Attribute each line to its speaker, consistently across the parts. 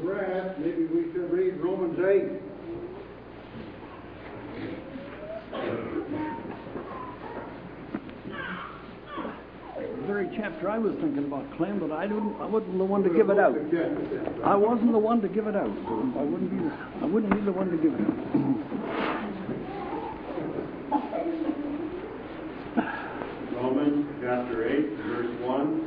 Speaker 1: rest, maybe we should read Romans 8.
Speaker 2: The very chapter I was thinking about, Clem, but I wasn't the one to give it out. I wasn't the one to give it out. I wouldn't be the one to give it out.
Speaker 3: Romans chapter 8, verse 1.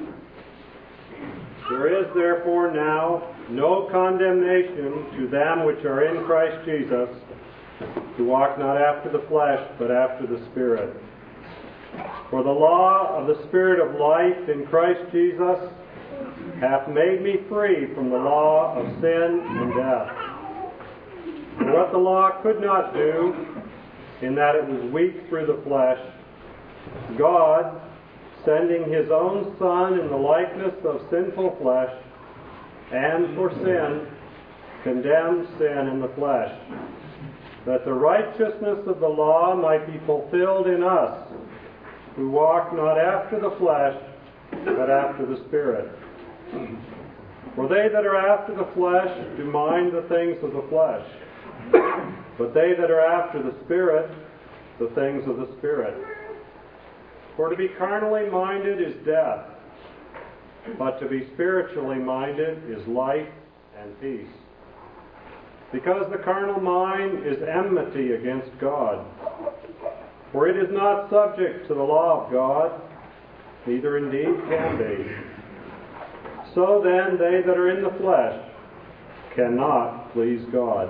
Speaker 3: There is therefore now no condemnation to them which are in Christ Jesus, who walk not after the flesh, but after the Spirit. For the law of the Spirit of life in Christ Jesus hath made me free from the law of sin and death. For what the law could not do, in that it was weak through the flesh, God, sending His own Son in the likeness of sinful flesh, and for sin, condemned sin in the flesh, that the righteousness of the law might be fulfilled in us, who walk not after the flesh, but after the Spirit. For they that are after the flesh do mind the things of the flesh, but they that are after the Spirit, the things of the Spirit. For to be carnally minded is death, but to be spiritually minded is life and peace. Because the carnal mind is enmity against God. For it is not subject to the law of God, neither indeed can be. So then they that are in the flesh cannot please God.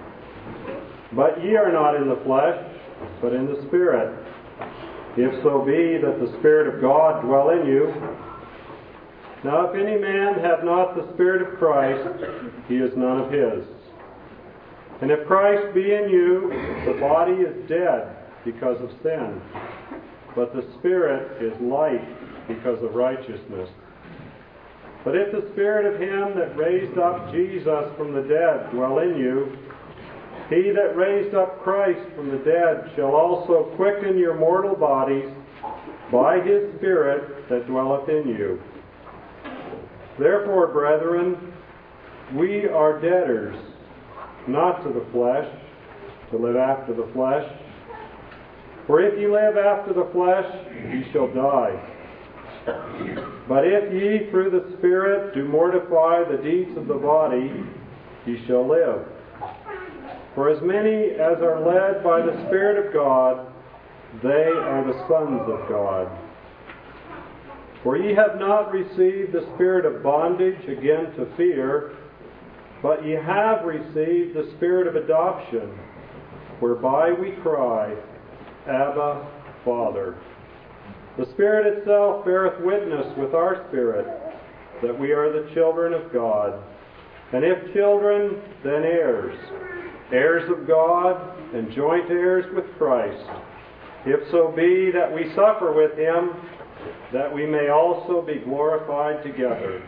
Speaker 3: But ye are not in the flesh, but in the Spirit, if so be that the Spirit of God dwell in you. Now if any man have not the Spirit of Christ, he is none of his. And if Christ be in you, the body is dead because of sin, but the Spirit is life because of righteousness. But if the Spirit of Him that raised up Jesus from the dead dwell in you, He that raised up Christ from the dead shall also quicken your mortal bodies by His Spirit that dwelleth in you. Therefore, brethren, we are debtors, not to the flesh, to live after the flesh. For if ye live after the flesh, ye shall die. But if ye through the Spirit do mortify the deeds of the body, ye shall live. For as many as are led by the Spirit of God, they are the sons of God. For ye have not received the spirit of bondage again to fear, but ye have received the Spirit of adoption, whereby we cry, Abba, Father. The Spirit itself beareth witness with our spirit that we are the children of God. And if children, then heirs, heirs of God, and joint heirs with Christ, if so be that we suffer with Him, that we may also be glorified together.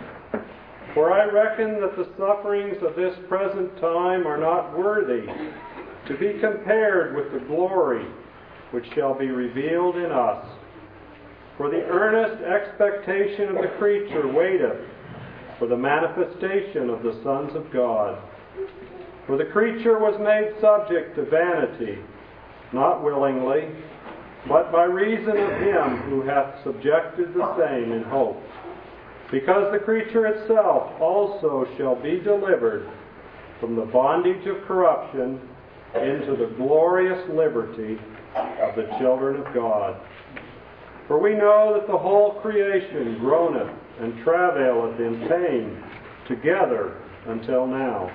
Speaker 3: For I reckon that the sufferings of this present time are not worthy to be compared with the glory which shall be revealed in us. For the earnest expectation of the creature waiteth for the manifestation of the sons of God. For the creature was made subject to vanity, not willingly, but by reason of Him who hath subjected the same in hope. Because the creature itself also shall be delivered from the bondage of corruption into the glorious liberty of the children of God. For we know that the whole creation groaneth and travaileth in pain together until now.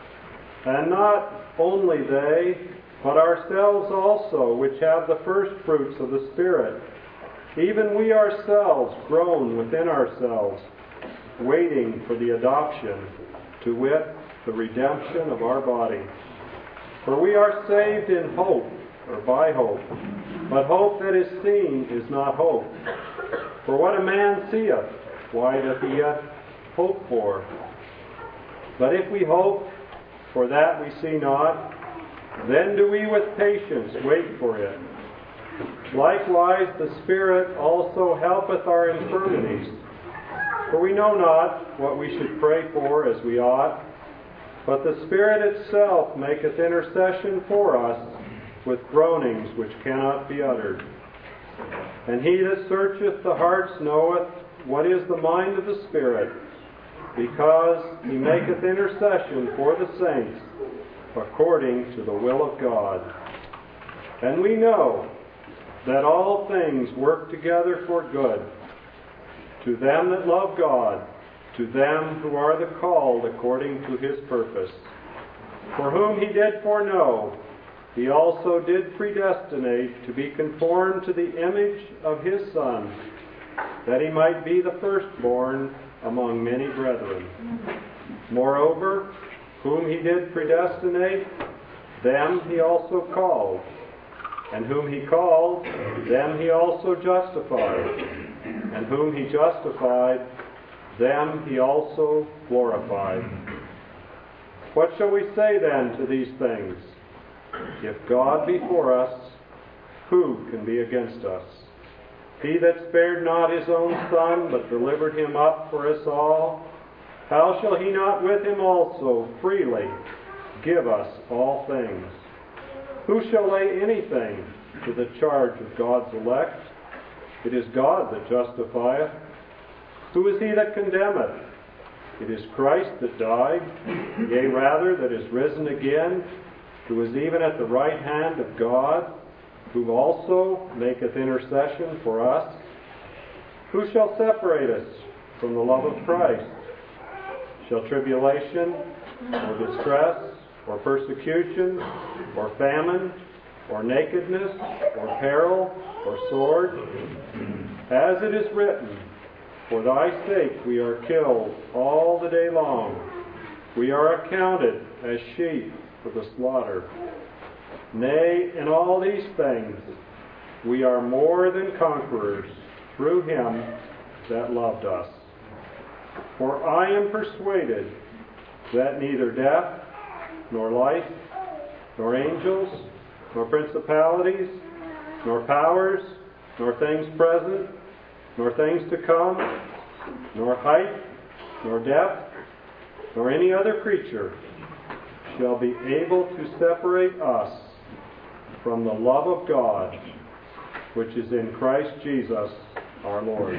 Speaker 3: And not only they, but ourselves also, which have the first fruits of the Spirit, even we ourselves groan within ourselves, waiting for the adoption, to wit, the redemption of our body. For we are saved in hope, or by hope. But hope that is seen is not hope. For what a man seeth, why doth he yet hope for? But if we hope for that we see not, then do we with patience wait for it. Likewise the Spirit also helpeth our infirmities. For we know not what we should pray for as we ought, But the Spirit itself maketh intercession for us with groanings which cannot be uttered. And he that searcheth the hearts knoweth what is the mind of the Spirit, because he maketh intercession for the saints according to the will of God. And we know that all things work together for good, to them that love God, to them who are the called according to his purpose. For whom he did foreknow, he also did predestinate to be conformed to the image of his Son, that he might be the firstborn among many brethren. Moreover, whom he did predestinate, them he also called. And whom he called, them he also justified. And whom he justified, them he also glorified. What shall we say then to these things? If God be for us, who can be against us? He that spared not his own Son, but delivered him up for us all, how shall he not with him also freely give us all things? Who shall lay anything to the charge of God's elect? It is God that justifieth. Who is he that condemneth? It is Christ that died, yea rather, that is risen again, who is even at the right hand of God, who also maketh intercession for us. Who shall separate us from the love of Christ? Shall tribulation, or distress, or persecution, or famine, or nakedness, or peril, or sword? As it is written, for thy sake we are killed all the day long. We are accounted as sheep for the slaughter. Nay, in all these things we are more than conquerors through him that loved us. For I am persuaded that neither death, nor life, nor angels, nor principalities, nor powers, nor things present, nor things to come, nor height, nor depth, nor any other creature shall be able to separate us from the love of God, which is in Christ Jesus our Lord.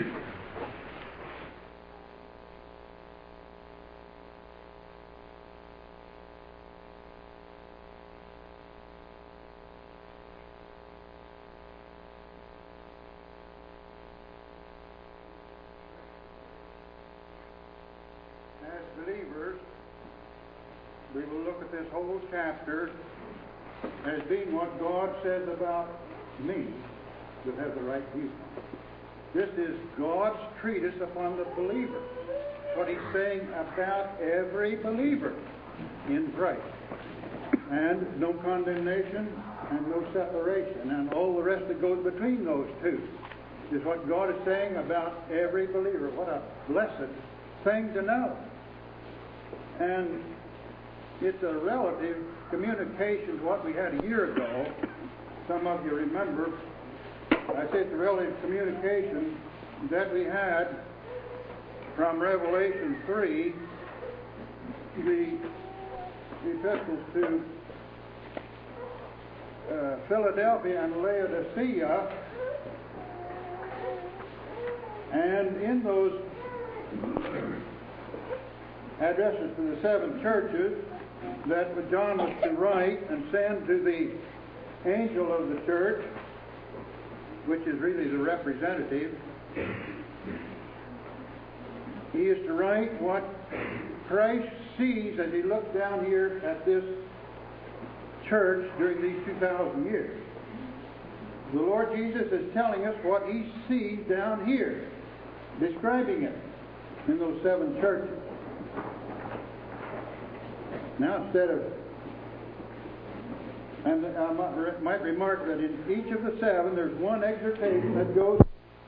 Speaker 1: As believers, we will look at this whole chapter as being what God says about me to have the right view. This is God's treatise upon the believer. What he's saying about every believer in Christ. And no condemnation and no separation. And all the rest that goes between those two is what God is saying about every believer. What a blessed thing to know. And it's a relative communication to what we had a year ago. Some of you remember, I said it's a relative communication that we had from Revelation 3, the epistles to Philadelphia and Laodicea, and in those addresses to the seven churches that John was to write and send to the angel of the church, which is really the representative. He is to write what Christ sees as he looks down here at this church during these 2,000 years. The Lord Jesus is telling us what he sees down here, describing it in those seven churches. Now, instead of, and I might remark that in each of the seven, there's one exhortation that goes,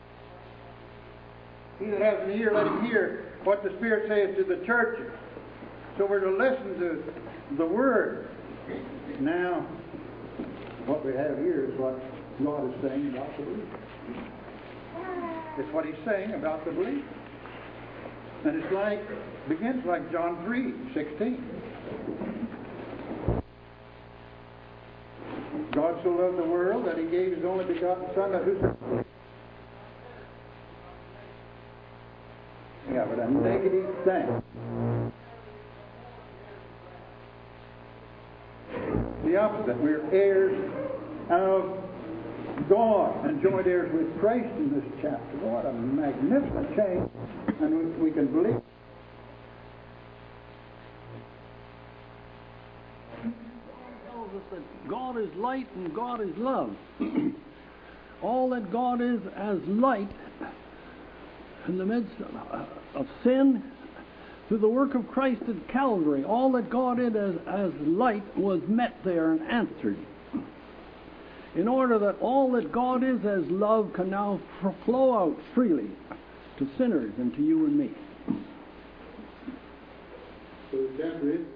Speaker 1: he that has an ear, let him hear what the Spirit says to the churches. So we're to listen to the Word. Now, what we have here is what God is saying about the believer. It's what he's saying about the believer. And it's like, begins like John 3:16. God so loved the world that He gave His only begotten Son, that whosoever of it, a negative thing. The opposite. We're heirs of God and joint heirs with Christ in this chapter. What a magnificent change. And we can believe.
Speaker 2: Tells us that God is light and God is love. All that God is as light in the midst of sin, through the work of Christ at Calvary, all that God is as light was met there and answered. In order that all that God is as love can now flow out freely to sinners and to you and me.
Speaker 1: So the chapter is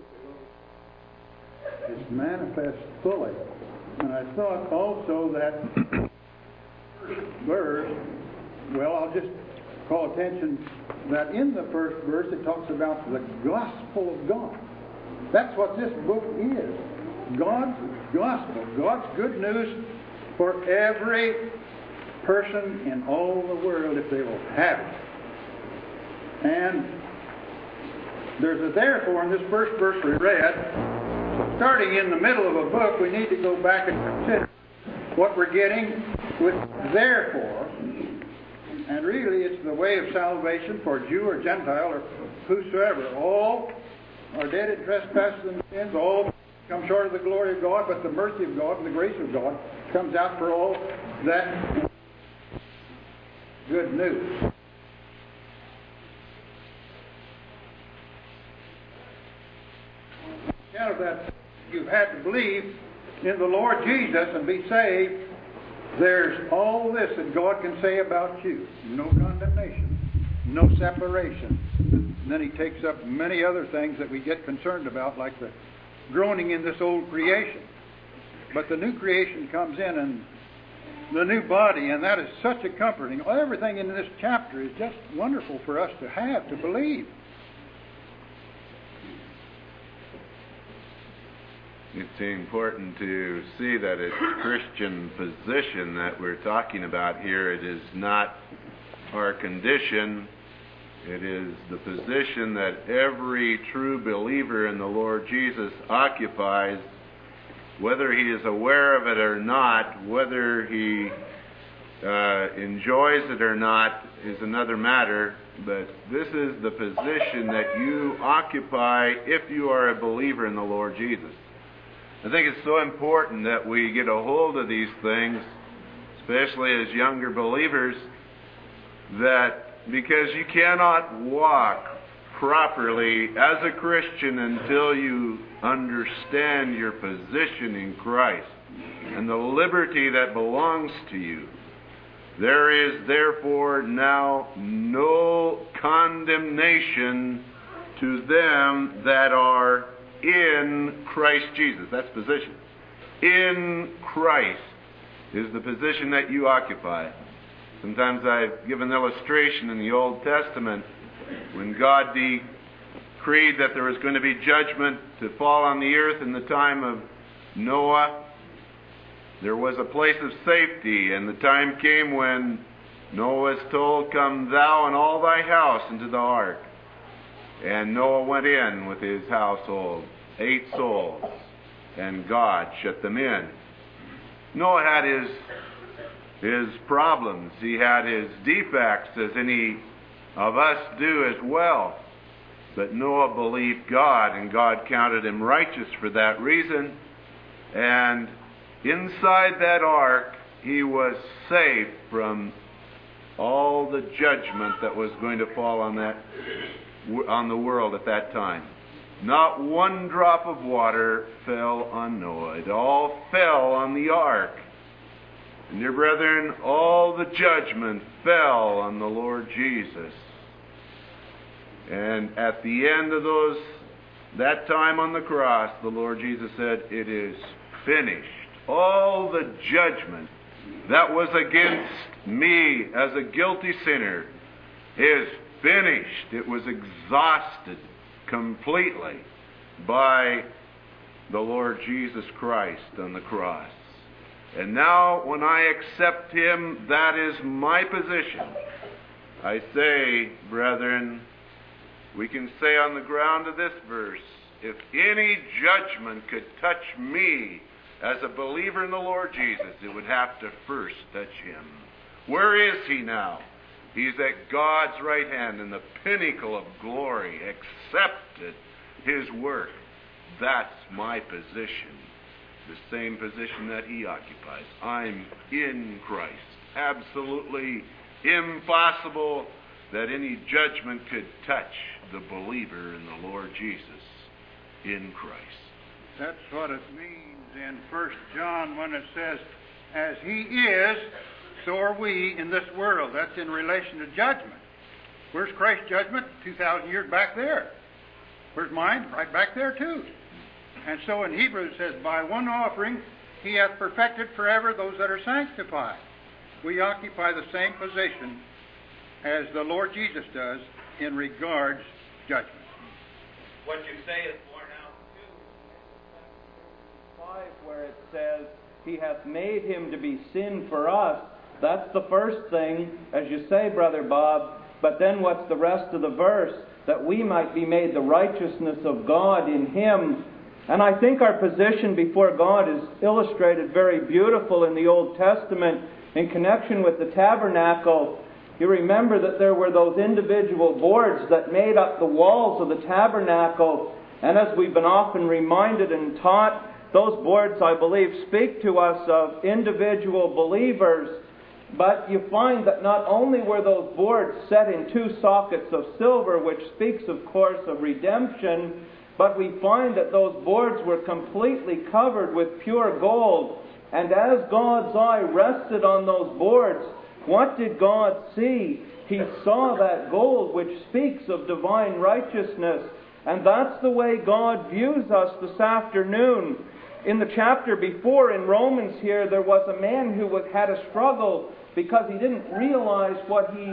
Speaker 1: manifest fully. And I thought also that verse, well, I'll just call attention that in the first verse it talks about the gospel of God. That's what this book is. God's gospel, God's good news for every person in all the world if they will have it. And there's a therefore in this first verse we read. Starting in the middle of a book, we need to go back and consider what we're getting with therefore. And really, it's the way of salvation for Jew or Gentile or whosoever. All are dead in trespasses and sins. All come short of the glory of God, but the mercy of God and the grace of God comes out for all that good news. Out of that, you've had to believe in the Lord Jesus and be saved. There's all this that God can say about you. No condemnation, no separation. And then He takes up many other things that we get concerned about, like the groaning in this old creation. But the new creation comes in, and the new body, and that is such a comforting. Everything in this chapter is just wonderful for us to have, to believe.
Speaker 4: It's important to see that it's Christian position that we're talking about here. It is not our condition. It is the position that every true believer in the Lord Jesus occupies, whether he is aware of it or not, whether he enjoys it or not is another matter. But this is the position that you occupy if you are a believer in the Lord Jesus. I think it's so important that we get a hold of these things, especially as younger believers, that because you cannot walk properly as a Christian until you understand your position in Christ and the liberty that belongs to you. There is therefore now no condemnation to them that are in Christ Jesus. That's position. In Christ is the position that you occupy. Sometimes I've given an illustration in the Old Testament when God decreed that there was going to be judgment to fall on the earth in the time of Noah. There was a place of safety, and the time came when Noah was told, "Come thou and all thy house into the ark." And Noah went in with his household, 8 souls, and God shut them in. Noah had his problems. He had his defects, as any of us do as well. But Noah believed God, and God counted him righteous for that reason. And inside that ark, he was safe from all the judgment that was going to fall on the world at that time. Not one drop of water fell on Noah. It all fell on the ark. And dear brethren, all the judgment fell on the Lord Jesus. And at the end of that time on the cross, the Lord Jesus said, "It is finished." All the judgment that was against me as a guilty sinner is finished. It was exhausted completely. by the Lord Jesus Christ on the cross. And now, when I accept Him, that is my position. I say, brethren, we can say on the ground of this verse, if any judgment could touch me as a believer in the Lord Jesus, it would have to first touch Him. Where is He now? He's at God's right hand in the pinnacle of glory, accepted His work. That's my position. The same position that He occupies. I'm in Christ. Absolutely impossible that any judgment could touch the believer in the Lord Jesus in Christ.
Speaker 1: That's what it means in 1 John when it says, as He is, so are we in this world. That's in relation to judgment. Where's Christ's judgment? 2,000 years back there. Where's mine? Right back there too. And so in Hebrews it says, by one offering He hath perfected forever those that are sanctified. We occupy the same position as the Lord Jesus does in regards judgment.
Speaker 5: What you say is borne out too. 5, where it says, He hath made Him to be sin for us. That's the first thing, as you say, Brother Bob. But then what's the rest of the verse? That we might be made the righteousness of God in Him. And I think our position before God is illustrated very beautiful in the Old Testament in connection with the tabernacle. You remember that there were those individual boards that made up the walls of the tabernacle. And as we've been often reminded and taught, those boards, I believe, speak to us of individual believers. But you find that not only were those boards set in 2 sockets of silver, which speaks, of course, of redemption, but we find that those boards were completely covered with pure gold. And as God's eye rested on those boards, what did God see? He saw that gold which speaks of divine righteousness. And that's the way God views us this afternoon. In the chapter before, in Romans here, there was a man who had a struggle because he didn't realize what he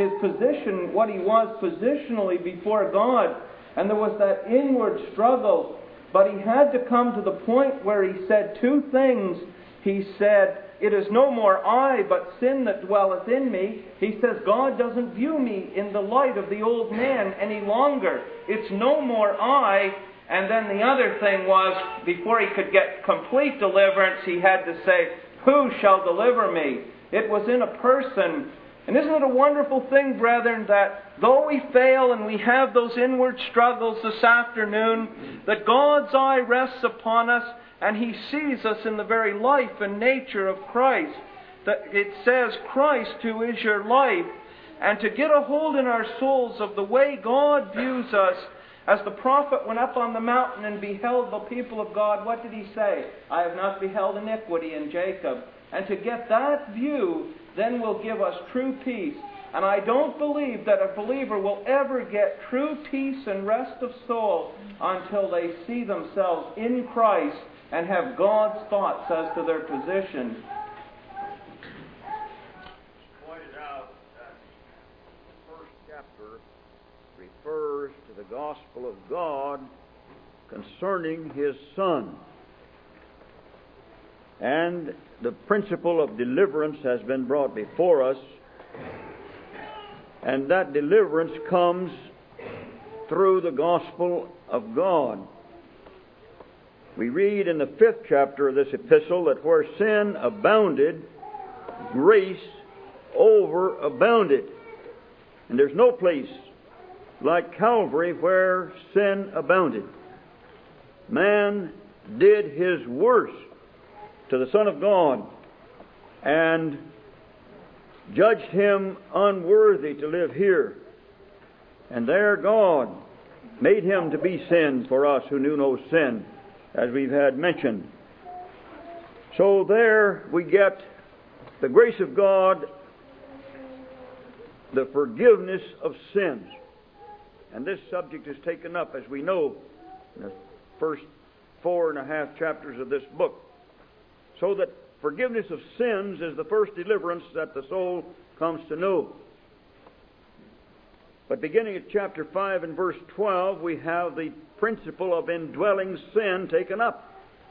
Speaker 5: was positionally before God. And there was that inward struggle. But he had to come to the point where he said 2 things. He said, it is no more I, but sin that dwelleth in me. He says, God doesn't view me in the light of the old man any longer. It's no more I. And then the other thing was, before he could get complete deliverance, he had to say, who shall deliver me? It was in a person. And isn't it a wonderful thing, brethren, that though we fail and we have those inward struggles this afternoon, that God's eye rests upon us and He sees us in the very life and nature of Christ. That it says, Christ who is your life. And to get a hold in our souls of the way God views us, as the prophet went up on the mountain and beheld the people of God, what did he say? I have not beheld iniquity in Jacob. And to get that view then will give us true peace. And I don't believe that a believer will ever get true peace and rest of soul until they see themselves in Christ and have God's thoughts as to their position.
Speaker 6: Pointed out that the first chapter refers to the gospel of God concerning His Son. And the principle of deliverance has been brought before us. And that deliverance comes through the gospel of God. We read in the 5th chapter of this epistle that where sin abounded, grace overabounded. And there's no place like Calvary where sin abounded. Man did his worst to the Son of God and judged Him unworthy to live here. And there God made Him to be sin for us who knew no sin, as we've had mentioned. So there we get the grace of God, the forgiveness of sins. And this subject is taken up, as we know, in the first 4.5 chapters of this book. So that forgiveness of sins is the first deliverance that the soul comes to know. But beginning at chapter 5 and verse 12, we have the principle of indwelling sin taken up.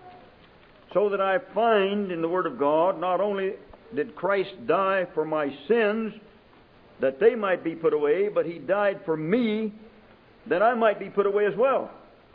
Speaker 6: So that I find in the Word of God, not only did Christ die for my sins, that they might be put away, but He died for me, that I might be put away as well.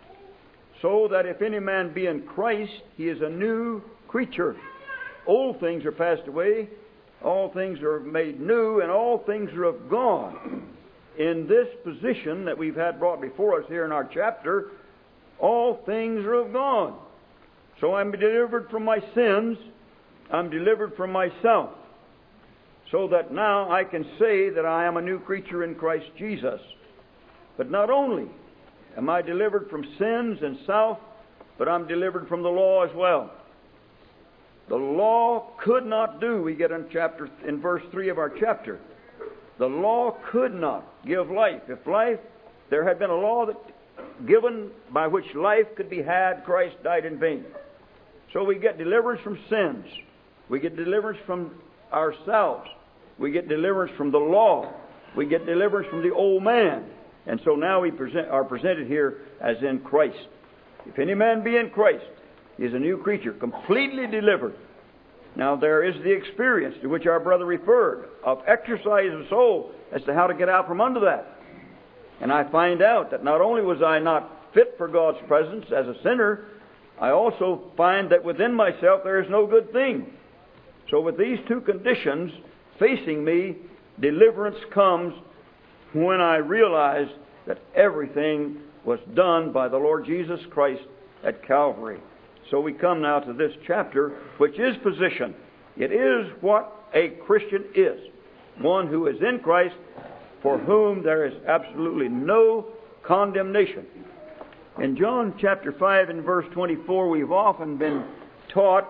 Speaker 6: So that if any man be in Christ, he is a new creature. Old things are passed away, all things are made new, and all things are of God. In this position that we've had brought before us here in our chapter, all things are of God. So I'm delivered from my sins, I'm delivered from myself, so that now I can say that I am a new creature in Christ Jesus. But not only am I delivered from sins and self, but I'm delivered from the law as well. The law could not do, we get in verse 3 of our chapter, the law could not give life. If there had been a law given by which life could be had, Christ died in vain. So we get deliverance from sins. We get deliverance from ourselves. We get deliverance from the law. We get deliverance from the old man. And so now we are presented here as in Christ. If any man be in Christ, he is a new creature, completely delivered. Now there is the experience to which our brother referred, of exercise of soul as to how to get out from under that. And I find out that not only was I not fit for God's presence as a sinner, I also find that within myself there is no good thing. So with these two conditions facing me, deliverance comes when I realize that everything was done by the Lord Jesus Christ at Calvary. So we come now to this chapter, which is position. It is what a Christian is. One who is in Christ, for whom there is absolutely no condemnation. In John chapter 5 and verse 24, we've often been taught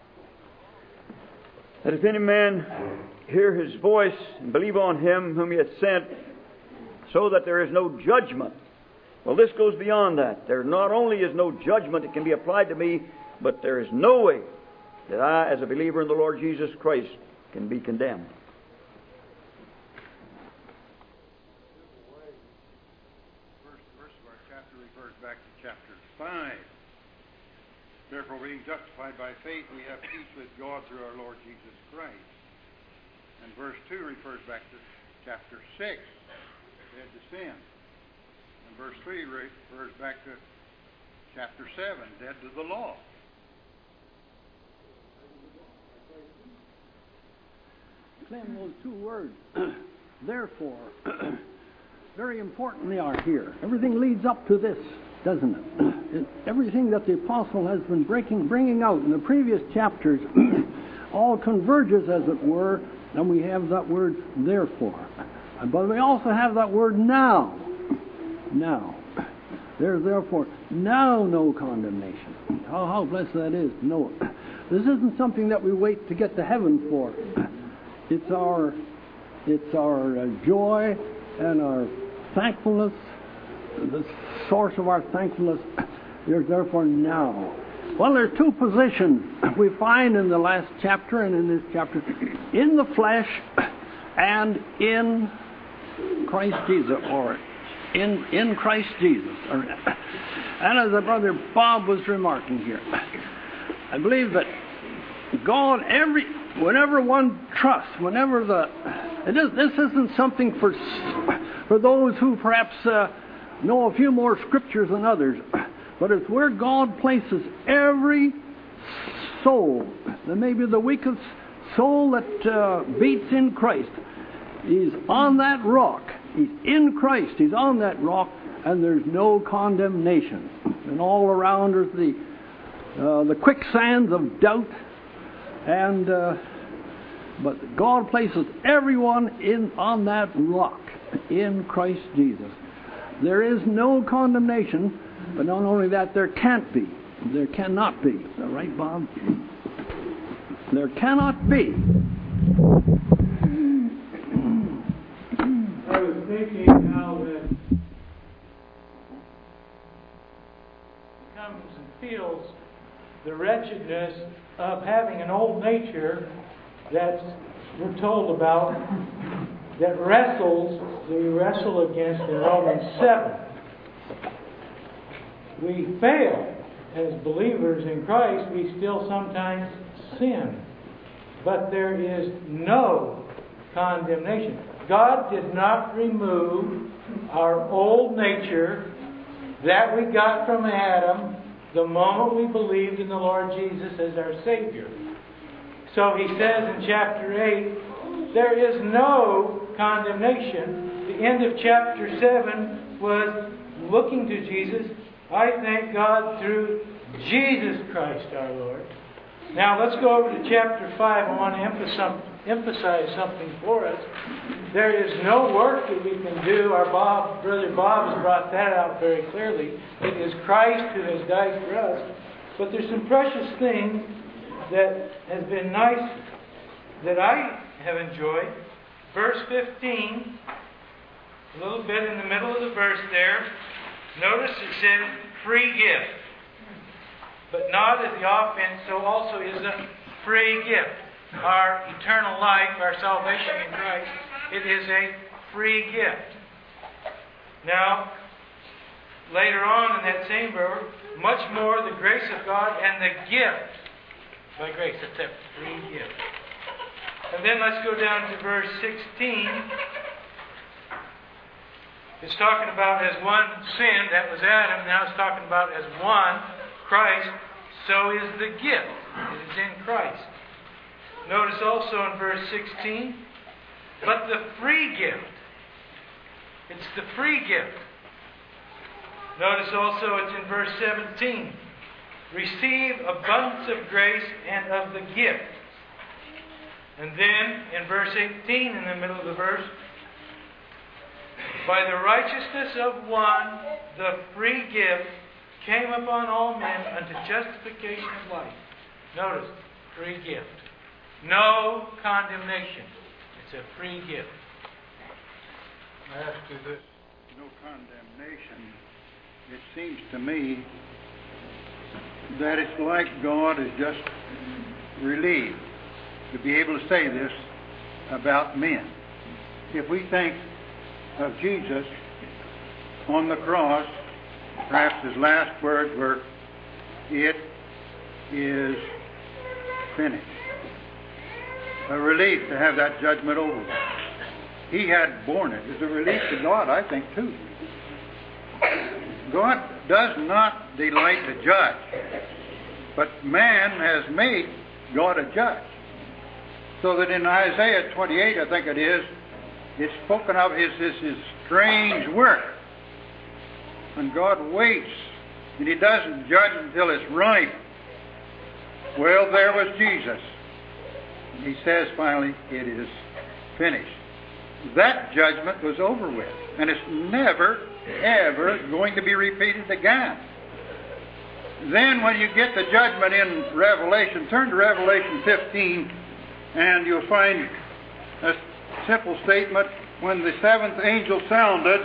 Speaker 6: that if any man hear His voice and believe on Him whom He hath sent, so that there is no judgment. Well, this goes beyond that. There not only is no judgment that can be applied to me, but there is no way that I, as a believer in the Lord Jesus Christ, can be condemned.
Speaker 1: First verse of our chapter refers back to chapter 5. Therefore, being justified by faith, we have peace with God through our Lord Jesus Christ. And verse 2 refers back to chapter 6, dead to sin. And verse 3 refers back to chapter 7, dead to the law.
Speaker 2: Clem, those two words, therefore, very important they are here. Everything leads up to this, doesn't it? Everything that the apostle has been bringing out in the previous chapters all converges, as it were, and we have that word therefore. But we also have that word now. Now. There's therefore now no condemnation. How blessed that is to know it. This isn't something that we wait to get to heaven for. It's our joy and our thankfulness, the source of our thankfulness. There's therefore now. Well, there are two positions we find in the last chapter and in this chapter. In the flesh and in Christ Jesus, or in Christ Jesus. And as our brother Bob was remarking here, I believe that God, whenever one trusts, this isn't something for those who perhaps know a few more scriptures than others, but it's where God places every soul, maybe the weakest soul that beats in Christ. He's on that rock. He's in Christ. He's on that rock, and there's no condemnation. And all around is the quicksands of doubt. And but God places everyone on that rock in Christ Jesus. There is no condemnation, but not only that, there can't be. There cannot be. Is that right, Bob? There cannot be.
Speaker 7: I was thinking how that comes and feels the wretchedness of having an old nature that we're told about that we wrestle against in Romans 7. We fail as believers in Christ. We still sometimes sin. But there is no condemnation. God did not remove our old nature that we got from Adam the moment we believed in the Lord Jesus as our Savior. So he says in chapter 8, there is no condemnation. The end of chapter 7 was looking to Jesus. I thank God through Jesus Christ our Lord. Now let's go over to chapter 5. I want to emphasize something for us. There is no work that we can do. Our Brother Bob has brought that out very clearly. It is Christ who has died for us. But there's some precious things that has been nice that I have enjoyed. Verse 15, a little bit in the middle of the verse there. Notice it says, free gift. But not as the offense, so also is a free gift. Our eternal life, our salvation in Christ, it is a free gift. Now, later on in that same verse, much more the grace of God and the gift by grace. It's a free gift. And then let's go down to verse 16. It's talking about as one sinned, that was Adam. Now it's talking about as one, Christ, so is the gift. It is in Christ. Notice also in verse 16, but the free gift. It's the free gift. Notice also it's in verse 17. Receive abundance of grace and of the gift. And then in verse 18, in the middle of the verse, by the righteousness of one, the free gift came upon all men unto justification of life. Notice, free gift. No condemnation. It's a free gift.
Speaker 1: I ask you this, no condemnation. It seems to me that it's like God is just relieved to be able to say this about men. If we think of Jesus on the cross, perhaps his last words were, "It is finished." A relief to have that judgment over. He had borne it. It's a relief to God, I think, too. God does not delight to judge, but man has made God a judge. So that in Isaiah 28, I think it is, it's spoken of his strange work. And God waits, and he doesn't judge until it's ripe. Well, there was Jesus. And he says finally, it is finished. That judgment was over with. And it's never, ever going to be repeated again. Then when you get the judgment in Revelation, turn to Revelation 15, and you'll find a simple statement. When the seventh angel sounded,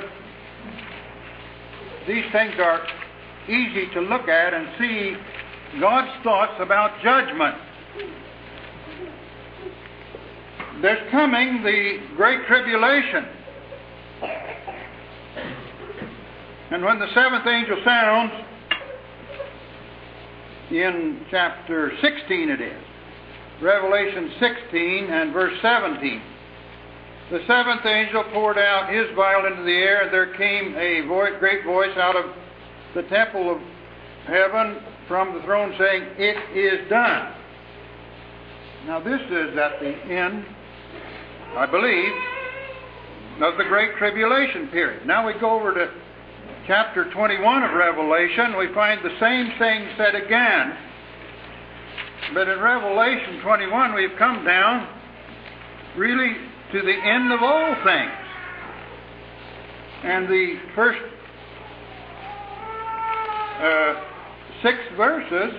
Speaker 1: these things are easy to look at and see God's thoughts about judgment. There's coming the Great Tribulation. And when the seventh angel sounds, in chapter 16 it is, Revelation 16 and verse 17, the seventh angel poured out his vial into the air, and there came a great voice out of the temple of heaven from the throne saying, "It is done." Now this is at the end, I believe, of the Great Tribulation period. Now we go over to chapter 21 of Revelation. We find the same thing said again. But in Revelation 21 we've come down really to the end of all things. And the first 6 verses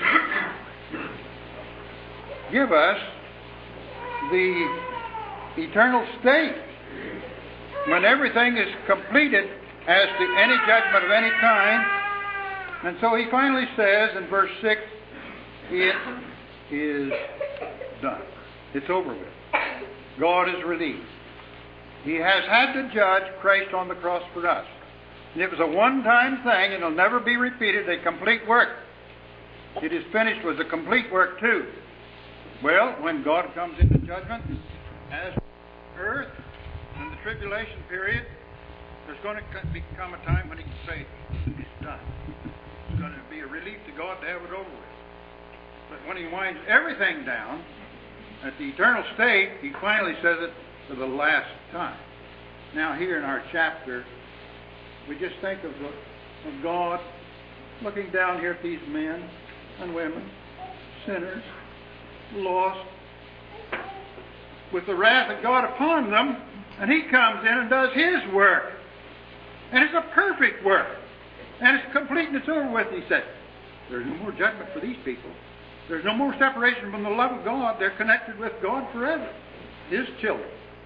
Speaker 1: give us the eternal state when everything is completed as to any judgment of any kind. And so he finally says in verse 6, it is done. It's over with. God is relieved. He has had to judge Christ on the cross for us. And it was a one-time thing. It'll never be repeated. A complete work. It is finished was a complete work too. Well, when God comes into judgment, as earth in the tribulation period, there's going to become a time when He can say, it's done. It's going to be a relief to God to have it over with. But when He winds everything down, at the eternal state, He finally says it for the last time. Now here in our chapter, we just think of God looking down here at these men and women, sinners, lost, with the wrath of God upon them, and He comes in and does His work. And it's a perfect work. And it's complete and it's over with. He said, there's no more judgment for these people. There's no more separation from the love of God. They're connected with God forever. His children.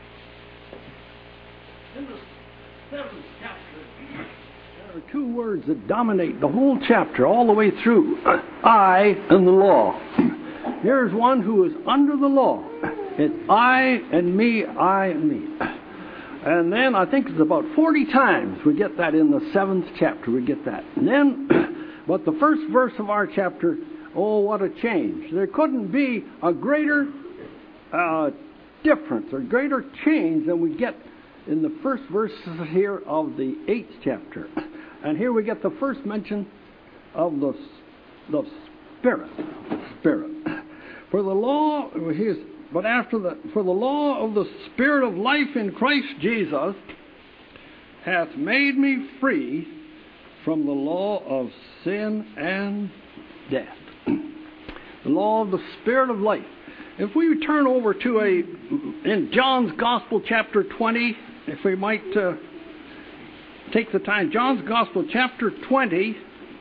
Speaker 2: In the 7th chapter, there are two words that dominate the whole chapter all the way through. I and the law. Here's one who is under the law. It's I and me, I and me. And then I think it's about 40 times we get that in the 7th chapter. We get that. And then, but the first verse of our chapter, oh, what a change. There couldn't be a greater difference or greater change than we get in the first verses here of the 8th chapter. And here we get the first mention of the Spirit. Spirit. For the law, for the law of the Spirit of life in Christ Jesus hath made me free from the law of sin and death. The law of the Spirit of life. If we turn over to in John's Gospel, chapter 20, if we might take the time, John's Gospel, chapter 20.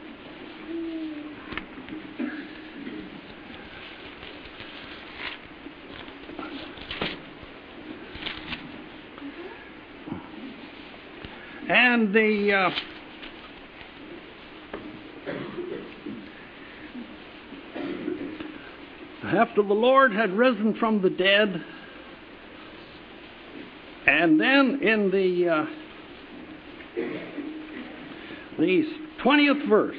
Speaker 2: And after the Lord had risen from the dead, and then in the 20th verse,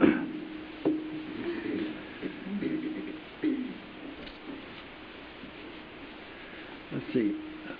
Speaker 2: let's see,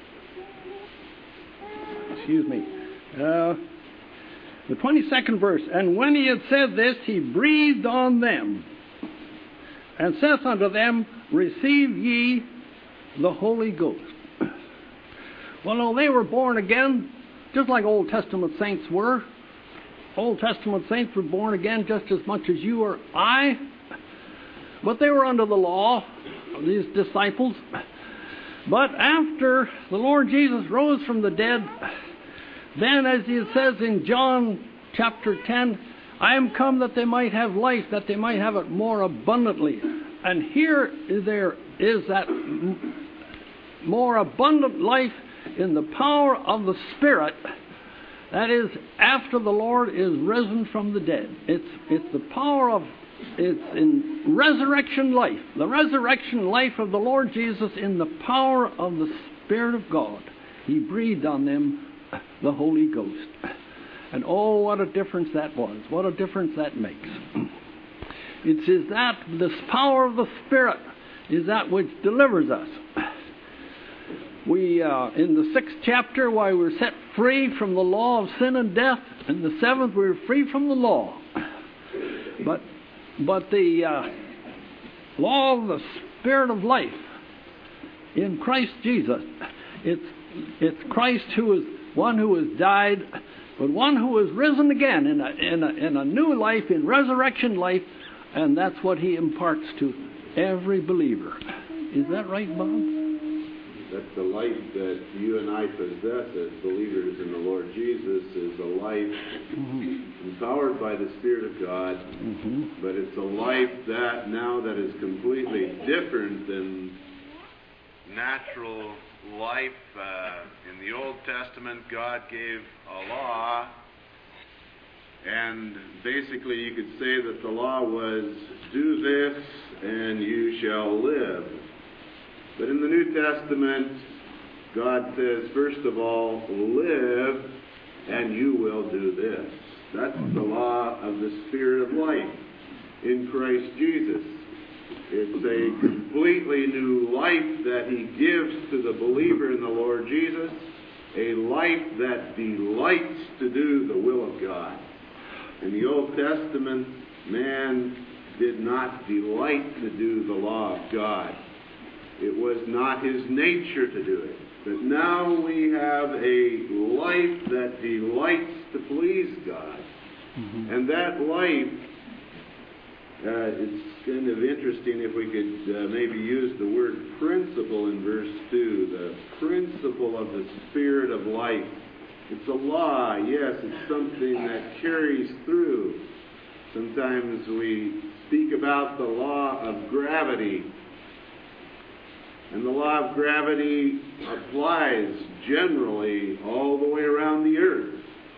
Speaker 2: excuse me, the 22nd verse, and when he had said this, he breathed on them, and saith unto them, receive ye the Holy Ghost. Well, no, they were born again, just like Old Testament saints were. Old Testament saints were born again just as much as you or I. But they were under the law, these disciples. But after the Lord Jesus rose from the dead, then, as it says in John chapter 10, I am come that they might have life, that they might have it more abundantly. And here there is that more abundant life in the power of the Spirit. That is, after the Lord is risen from the dead. It's the power of, it's in resurrection life. The resurrection life of the Lord Jesus in the power of the Spirit of God. He breathed on them the Holy Ghost. And oh, what a difference that was. What a difference that makes. It is that this power of the Spirit is that which delivers us. We, in the 6th chapter, why we were set free from the law of sin and death. In the 7th, we were free from the law. But the law of the Spirit of life in Christ Jesus, it's Christ who is one who has died, but one who has risen again in a new life, in resurrection life, and that's what He imparts to every believer. Is that right, Bob?
Speaker 4: That the life that you and I possess as believers in the Lord Jesus is a life empowered by the Spirit of God, but it's a life that is completely different than natural life. In the Old Testament, God gave a law, and basically you could say that the law was, do this and you shall live. But in the New Testament, God says, first of all, live and you will do this. That's the law of the Spirit of life in Christ Jesus. It's a completely new life that He gives to the believer in the Lord Jesus, a life that delights to do the will of God. In the Old Testament, man did not delight to do the law of God. It was not his nature to do it. But now we have a life that delights to please God. And that life, it's kind of interesting if we could maybe use the word principle in verse 2, the principle of the Spirit of life. It's a law, yes, it's something that carries through. Sometimes we speak about the law of gravity. And the law of gravity applies generally all the way around the earth.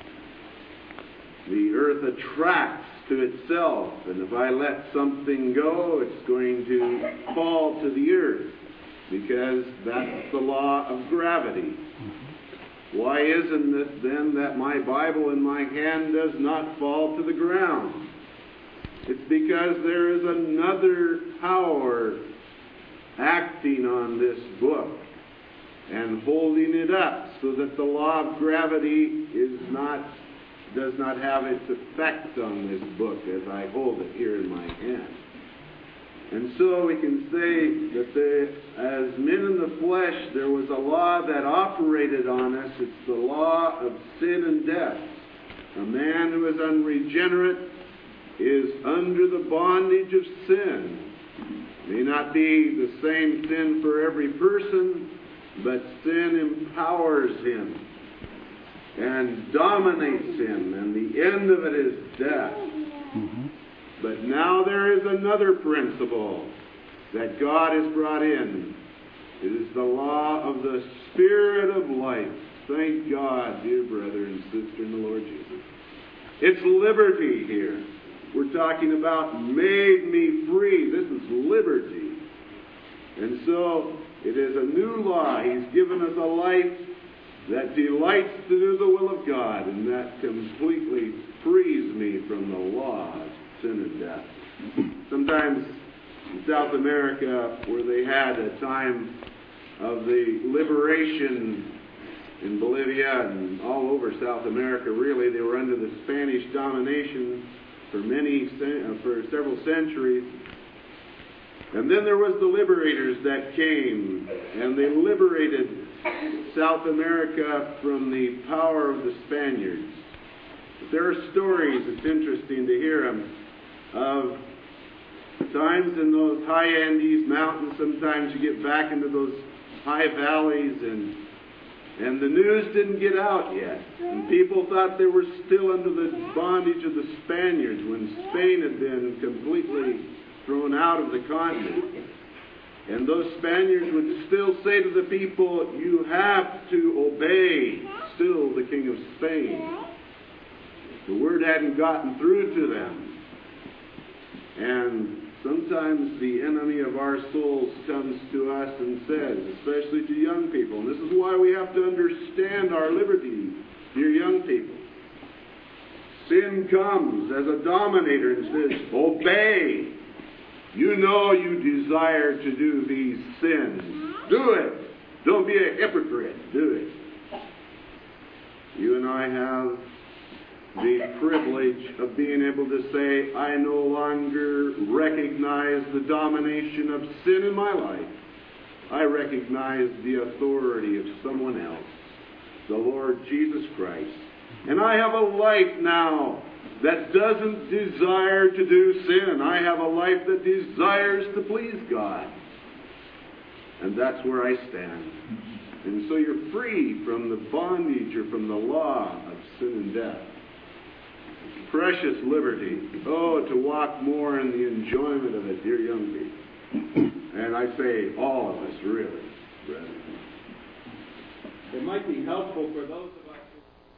Speaker 4: The earth attracts to itself, and if I let something go, it's going to fall to the earth, because that's the law of gravity. Why isn't it then that my Bible in my hand does not fall to the ground? It's because there is another power acting on this book and holding it up so that the law of gravity does not have its effect on this book as I hold it here in my hand. And so we can say that as men in the flesh, there was a law that operated on us. It's the law of sin and death. A man who is unregenerate is under the bondage of sin. It may not be the same sin for every person, but sin empowers him and dominates him, and the end of it is death. But now there is another principle that God has brought in. It is the law of the Spirit of life. Thank God, dear brother and sister in the Lord Jesus. It's liberty here. We're talking about made me free. This is liberty. And so it is a new law. He's given us a life that delights to do the will of God, and that completely frees me from the law of sin and death. Sometimes in South America, where they had a time of the liberation in Bolivia and all over South America, really, they were under the Spanish domination for several centuries. And then there was the liberators that came, and they liberated South America from the power of the Spaniards. But there are stories, it's interesting to hear them, of times in those high Andes mountains. Sometimes you get back into those high valleys, and the news didn't get out yet. And people thought they were still under the bondage of the Spaniards when Spain had been completely thrown out of the continent. And those Spaniards would still say to the people, you have to obey still the King of Spain. The word hadn't gotten through to them. And sometimes the enemy of our souls comes to us and says, especially to young people, and this is why we have to understand our liberty, dear young people. Sin comes as a dominator and says, obey. You know you desire to do these sins. Do it. Don't be a hypocrite. Do it. You and I have the privilege of being able to say, I no longer recognize the domination of sin in my life. I recognize the authority of someone else, the Lord Jesus Christ. And I have a life now that doesn't desire to do sin. I have a life that desires to please God. And that's where I stand. And so you're free from the bondage or from the law of sin and death. Precious liberty. Oh, to walk more in the enjoyment of it, dear young people. And I say, all of us, really, brethren. It might be helpful for those of us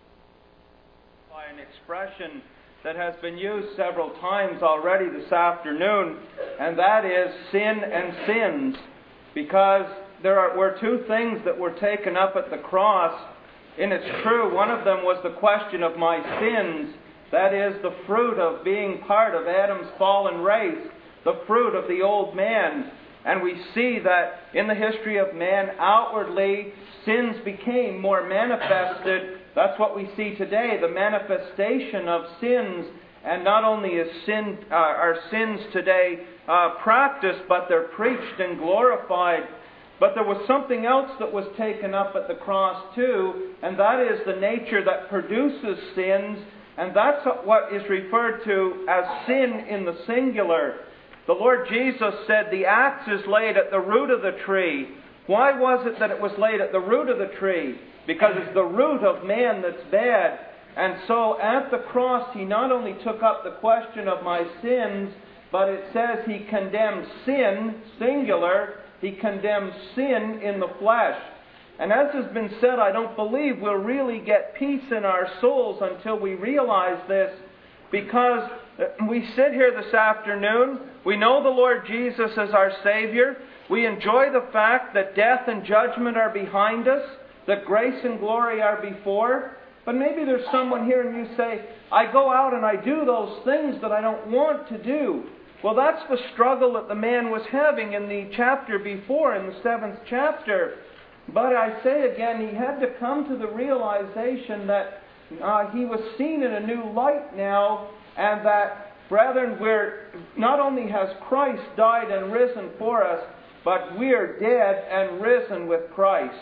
Speaker 4: who...
Speaker 5: By an expression that has been used several times already this afternoon, and that is sin and sins. Because there were two things that were taken up at the cross. And it's true, one of them was the question of my sins. That is, the fruit of being part of Adam's fallen race, the fruit of the old man. And we see that in the history of man, outwardly, sins became more manifested. That's what we see today, the manifestation of sins. And not only is are sins today practiced, but they're preached and glorified. But there was something else that was taken up at the cross too, and that is the nature that produces sins, and that's what is referred to as sin in the singular. The Lord Jesus said the axe is laid at the root of the tree. Why was it that it was laid at the root of the tree? Because it's the root of man that's bad. And so at the cross, He not only took up the question of my sins, but it says He condemned sin, singular. He condemns sin in the flesh. And as has been said, I don't believe we'll really get peace in our souls until we realize this, because we sit here this afternoon, we know the Lord Jesus as our Savior, we enjoy the fact that death and judgment are behind us, that grace and glory are before, but maybe there's someone here and you say, I go out and I do those things that I don't want to do. Well, that's the struggle that the man was having in the chapter before, in the 7th chapter. But I say again, he had to come to the realization that he was seen in a new light now, and that, brethren, not only has Christ died and risen for us, but we are dead and risen with Christ.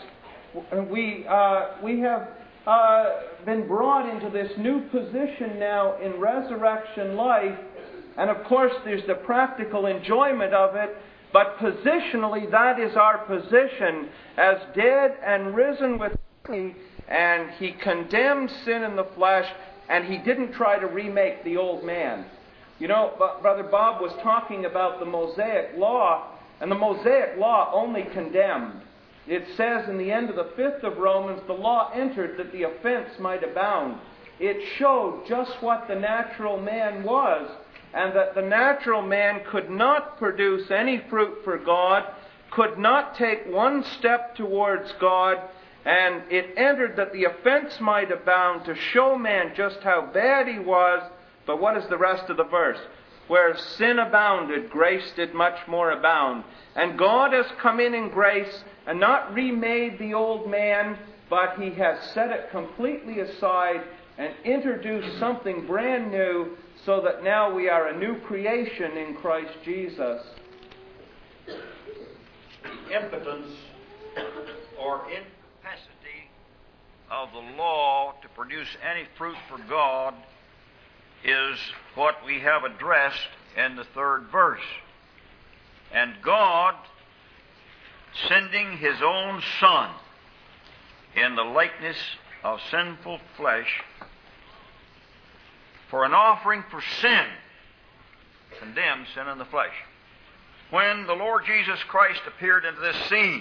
Speaker 5: We have been brought into this new position now in resurrection life. And of course, there's the practical enjoyment of it, but positionally, that is our position as dead and risen with Him. And He condemned sin in the flesh, and He didn't try to remake the old man. You know, Brother Bob was talking about the Mosaic Law, and the Mosaic Law only condemned. It says in the end of the 5th of Romans, the law entered that the offense might abound. It showed just what the natural man was, and that the natural man could not produce any fruit for God, could not take one step towards God, and it entered that the offense might abound to show man just how bad he was. But what is the rest of the verse? Where sin abounded, grace did much more abound. And God has come in grace and not remade the old man, but He has set it completely aside and introduced something brand new, so that now we are a new creation in Christ Jesus.
Speaker 6: The impotence or incapacity of the law to produce any fruit for God is what we have addressed in the 3rd verse. And God, sending His own Son in the likeness of sinful flesh for an offering for sin, condemned sin in the flesh. When the Lord Jesus Christ appeared into this scene,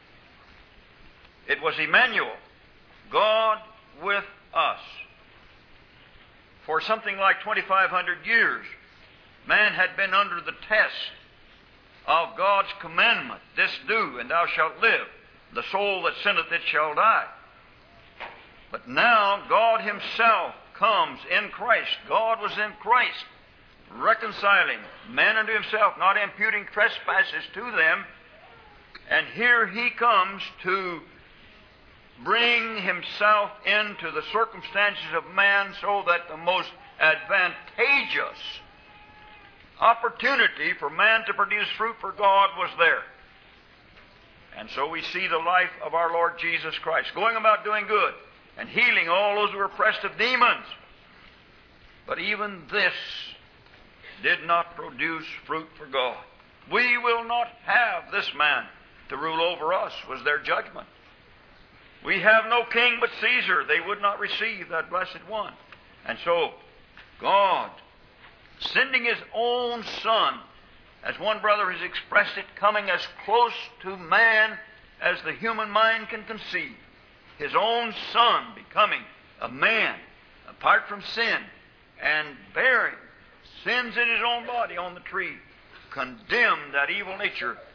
Speaker 6: it was Emmanuel, God with us. For something like 2,500 years, man had been under the test of God's commandment, this do, and thou shalt live. The soul that sinneth, it shall die. But now God Himself comes in Christ. God was in Christ, reconciling man unto Himself, not imputing trespasses to them. And here He comes to bring Himself into the circumstances of man, so that the most advantageous opportunity for man to produce fruit for God was there. And so we see the life of our Lord Jesus Christ, going about doing good and healing all those who were oppressed of demons. But even this did not produce fruit for God. We will not have this man to rule over us, was their judgment. We have no king but Caesar. They would not receive that blessed one. And so, God, sending His own Son, as one brother has expressed it, coming as close to man as the human mind can conceive. His own Son becoming a man, apart from sin, and bearing sins in His own body on the tree, condemned that evil nature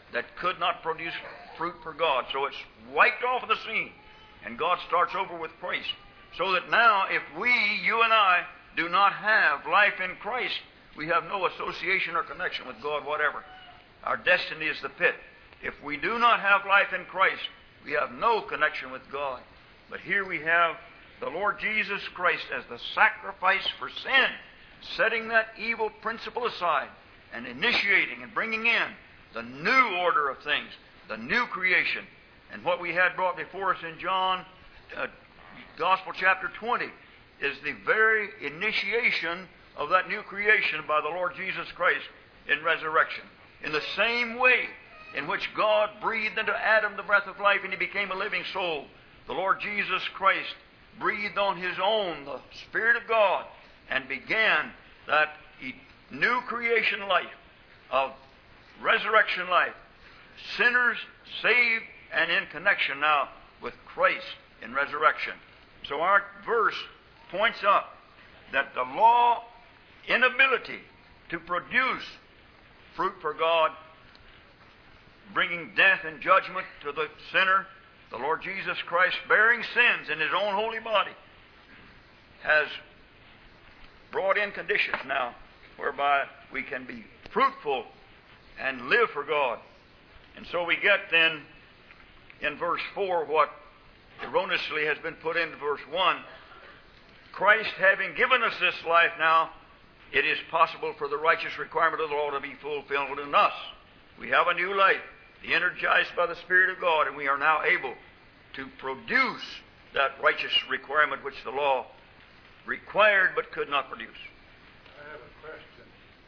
Speaker 6: that could not produce fruit for God. So it's wiped off of the scene, and God starts over with Christ. So that now, if we, you and I, do not have life in Christ, we have no association or connection with God whatever. Our destiny is the pit. If we do not have life in Christ, we have no connection with God. But here we have the Lord Jesus Christ as the sacrifice for sin, setting that evil principle aside and initiating and bringing in the new order of things, the new creation. And what we had brought before us in John Gospel chapter 20 is the very initiation of that new creation by the Lord Jesus Christ in resurrection. In the same way in which God breathed into Adam the breath of life and he became a living soul, the Lord Jesus Christ breathed on His own the Spirit of God and began that new creation life of resurrection life. Sinners saved and in connection now with Christ in resurrection. So our verse points out that the law inability to produce fruit for God, bringing death and judgment to the sinner, the Lord Jesus Christ bearing sins in His own holy body, has brought in conditions now whereby we can be fruitful and live for God. And so we get then in verse 4 what erroneously has been put into verse 1. Christ having given us this life now, it is possible for the righteous requirement of the law to be fulfilled in us. We have a new life, energized by the Spirit of God, and we are now able to produce that righteous requirement which the law required but could not produce.
Speaker 1: I have a question.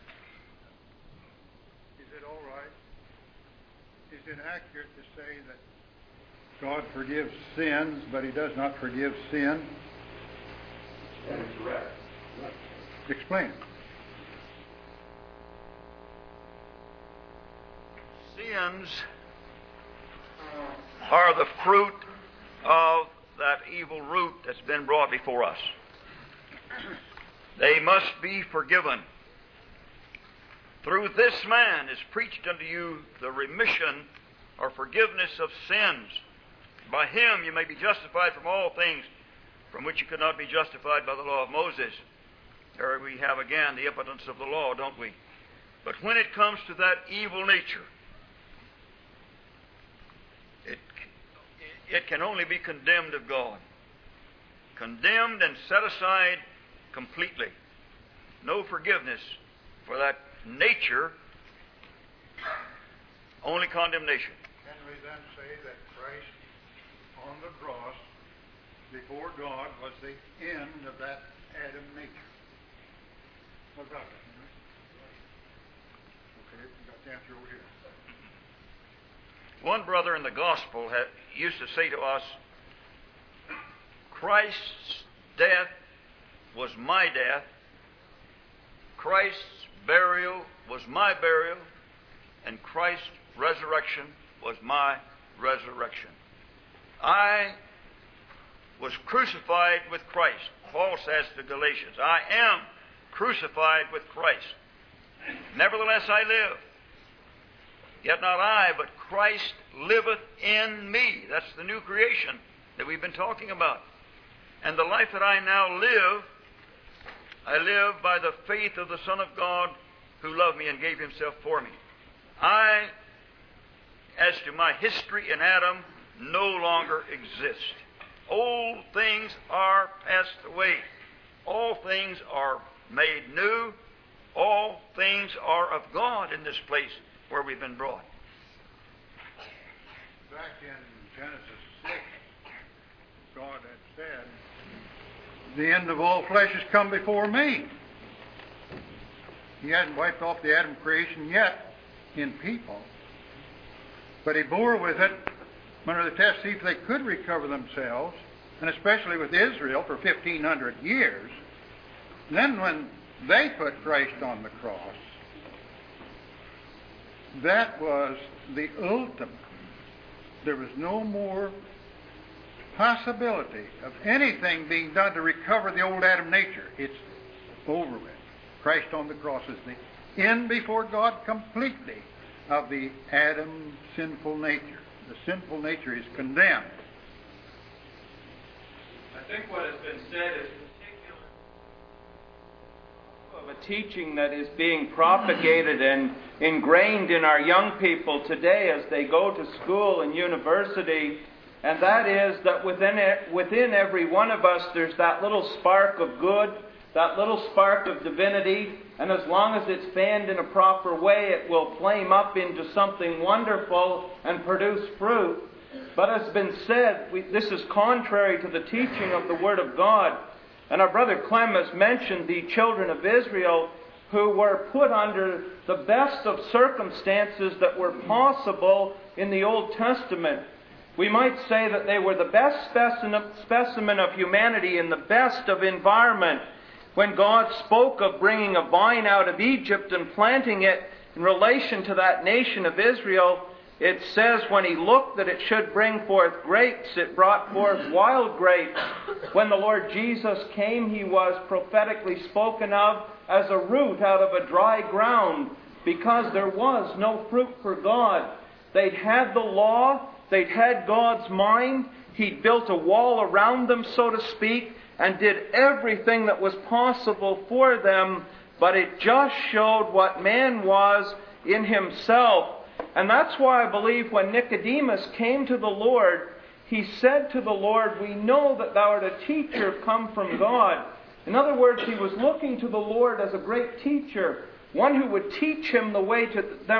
Speaker 1: Is it all right? Is it accurate to say that God forgives sins, but He does not forgive sin?
Speaker 6: That is correct.
Speaker 1: Explain.
Speaker 6: Sins are the fruit of that evil root that's been brought before us. They must be forgiven. Through this man is preached unto you the remission or forgiveness of sins. By Him you may be justified from all things from which you could not be justified by the law of Moses. There we have again the impotence of the law, don't we? But when it comes to that evil nature, it can only be condemned of God. Condemned and set aside completely. No forgiveness for that nature, only condemnation.
Speaker 1: Can we then say that Christ on the cross before God was the end of that Adam nature? What about that? Okay, we got the answer over here.
Speaker 6: One brother in the gospel used to say to us, Christ's death was my death, Christ's burial was my burial, and Christ's resurrection was my resurrection. I was crucified with Christ. Paul says to Galatians, I am crucified with Christ. Nevertheless I live. Yet not I, but Christ liveth in me. That's the new creation that we've been talking about. And the life that I now live, I live by the faith of the Son of God who loved me and gave Himself for me. I, as to my history in Adam, no longer exist. Old things are passed away. All things are made new. All things are of God in this place where we've been brought.
Speaker 1: Back in Genesis 6, God had said, the end of all flesh has come before me. He hadn't wiped off the Adam creation yet in people. But He bore with it under the test to see if they could recover themselves, and especially with Israel for 1,500 years. And then when they put Christ on the cross, that was the ultimate. There was no more possibility of anything being done to recover the old Adam nature. It's over with. Christ on the cross is the end before God completely of the Adam sinful nature. The sinful nature is condemned.
Speaker 5: I think what has been said is particular of a teaching that is being propagated and ingrained in our young people today as they go to school and university, and that is that within every one of us there's that little spark of good, that little spark of divinity, and as long as it's fanned in a proper way, it will flame up into something wonderful and produce fruit. But as has been said, this is contrary to the teaching of the Word of God. And our brother Clem has mentioned the children of Israel who were put under the best of circumstances that were possible in the Old Testament. We might say that they were the best specimen of humanity in the best of environment. When God spoke of bringing a vine out of Egypt and planting it in relation to that nation of Israel, it says when He looked that it should bring forth grapes, it brought forth wild grapes. When the Lord Jesus came, He was prophetically spoken of as a root out of a dry ground, because there was no fruit for God. They'd had the law, they'd had God's mind, He'd built a wall around them, so to speak, and did everything that was possible for them, but it just showed what man was in himself. And that's why I believe when Nicodemus came to the Lord, he said to the Lord, "We know that Thou art a teacher come from God." In other words, he was looking to the Lord as a great teacher, one who would teach him the way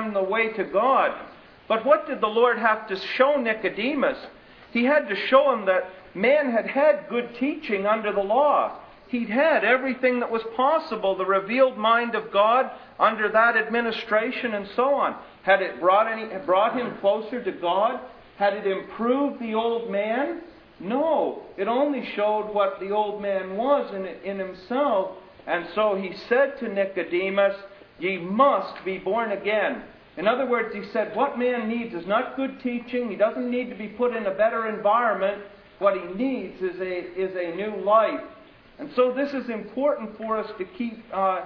Speaker 5: to God. But what did the Lord have to show Nicodemus? He had to show him that man had had good teaching under the law. He'd had everything that was possible, the revealed mind of God under that administration and so on. Had it brought him closer to God? Had it improved the old man? No. It only showed what the old man was in himself. And so he said to Nicodemus, "Ye must be born again." In other words, he said, what man needs is not good teaching. He doesn't need to be put in a better environment. What he needs is a new life. And so this is important for us to keep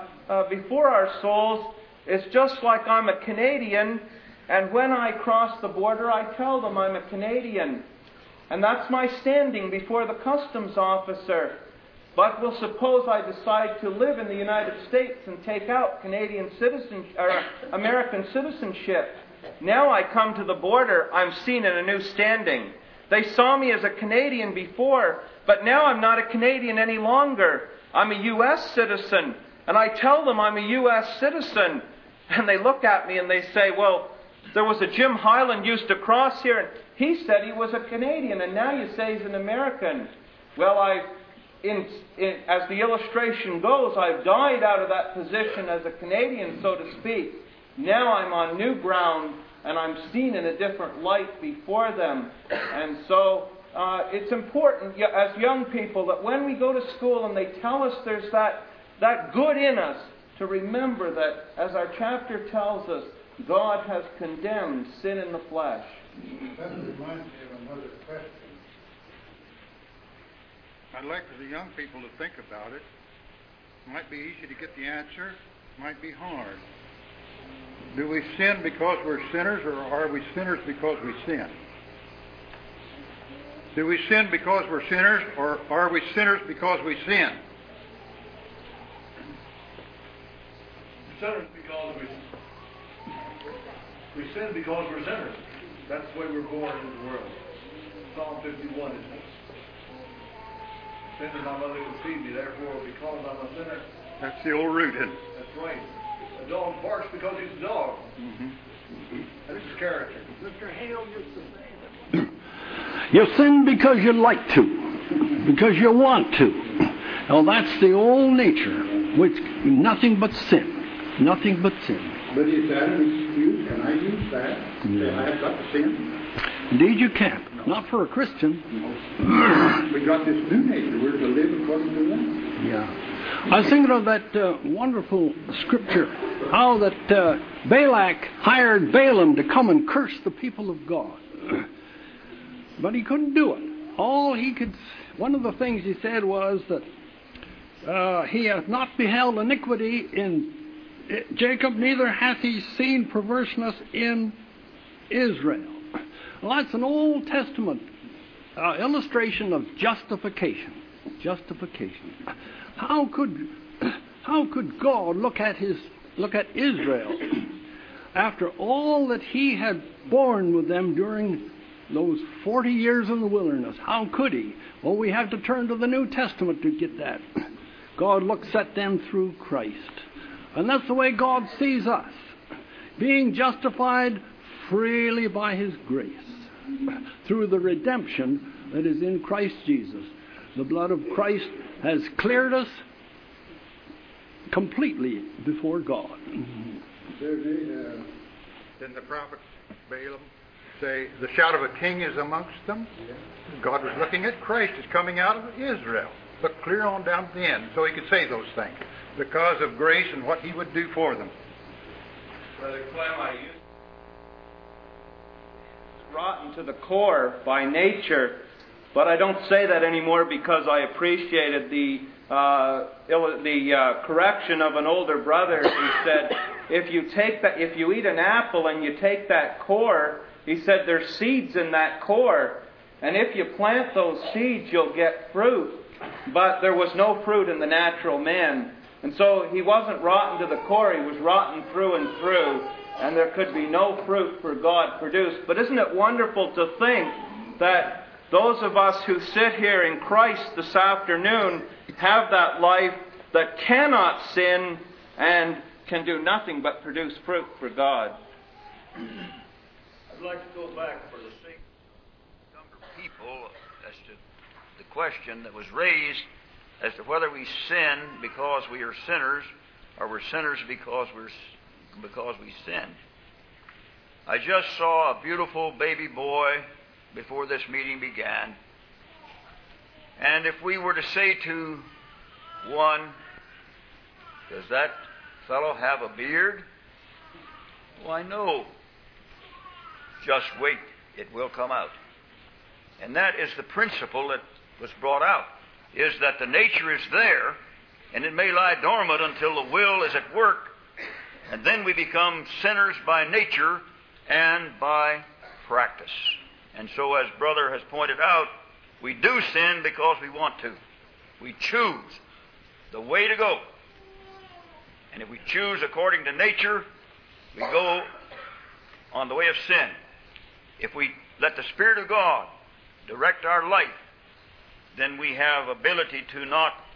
Speaker 5: before our souls. It's just like I'm a Canadian, and when I cross the border, I tell them I'm a Canadian. And that's my standing before the customs officer. But we'll suppose I decide to live in the United States and take out Canadian citizenship or American citizenship. Now I come to the border, I'm seen in a new standing. They saw me as a Canadian before, but now I'm not a Canadian any longer. I'm a U.S. citizen, and I tell them I'm a U.S. citizen. And they look at me and they say, well, there was a Jim Highland used to cross here, and he said he was a Canadian, and now you say he's an American. Well, as the illustration goes, I've died out of that position as a Canadian, so to speak. Now I'm on new ground, and I'm seen in a different light before them. And so it's important as young people that when we go to school and they tell us there's that good in us, to remember that, as our chapter tells us, God has condemned sin in the flesh.
Speaker 1: That reminds me of another question. I'd like for the young people to think about it. It might be easy to get the answer. It might be hard. Do we sin because we're sinners, or are we sinners because we sin? Do we sin because we're sinners, or are we sinners because we sin?
Speaker 8: Sinners because we sin because we're sinners. That's the way we're born into the world. Psalm 51 is this. Sin is my mother who feed me, therefore because I'm a sinner.
Speaker 1: That's the old root, isn't it?
Speaker 8: That's right. A dog barks because he's a dog.
Speaker 1: Mm-hmm.
Speaker 8: That's his character.
Speaker 7: Mr. Hale used to say that.
Speaker 2: You sin because you like to, because you want to. Now that's the old nature, which nothing but sin. Nothing but sin.
Speaker 1: But is that an excuse? Can I use that?
Speaker 2: No.
Speaker 1: I've got to sin?
Speaker 2: Indeed you can't. No. Not for a Christian.
Speaker 1: No. We got this new nature. We're to live according to that.
Speaker 2: Yeah. I was thinking of that wonderful scripture, how that Balak hired Balaam to come and curse the people of God. But he couldn't do it. One of the things he said was that he hath not beheld iniquity in Jacob, neither hath he seen perverseness in Israel. Well, that's an Old Testament illustration of justification. Justification. How could God look at Israel after all that He had borne with them during those 40 years in the wilderness? How could He? Well, we have to turn to the New Testament to get that. God looks at them through Christ. And that's the way God sees us, being justified freely by His grace, through the redemption that is in Christ Jesus. The blood of Christ has cleared us completely before God.
Speaker 1: Didn't the prophet Balaam say, the shout of a king is amongst them? God was looking at Christ as coming out of Israel. Look clear on down to the end, so He could say those things, because of grace and what He would do for them.
Speaker 5: Brother Clem, I used rotten to the core by nature, but I don't say that anymore because I appreciated the correction of an older brother who said, if you eat an apple and you take that core, he said there's seeds in that core, and if you plant those seeds, you'll get fruit. But there was no fruit in the natural man. And so he wasn't rotten to the core, he was rotten through and through, and there could be no fruit for God produced. But isn't it wonderful to think that those of us who sit here in Christ this afternoon have that life that cannot sin and can do nothing but produce fruit for God?
Speaker 6: I'd like to go back for the sake of younger people as to the question that was raised as to whether we sin because we are sinners or we're sinners because we sin. I just saw a beautiful baby boy before this meeting began. And if we were to say to one, does that fellow have a beard? Why, no. Just wait, it will come out. And that is the principle that was brought out, is that the nature is there, and it may lie dormant until the will is at work, and then we become sinners by nature and by practice. And so, as Brother has pointed out, we do sin because we want to. We choose the way to go. And if we choose according to nature, we go on the way of sin. If we let the Spirit of God direct our life, then we have ability to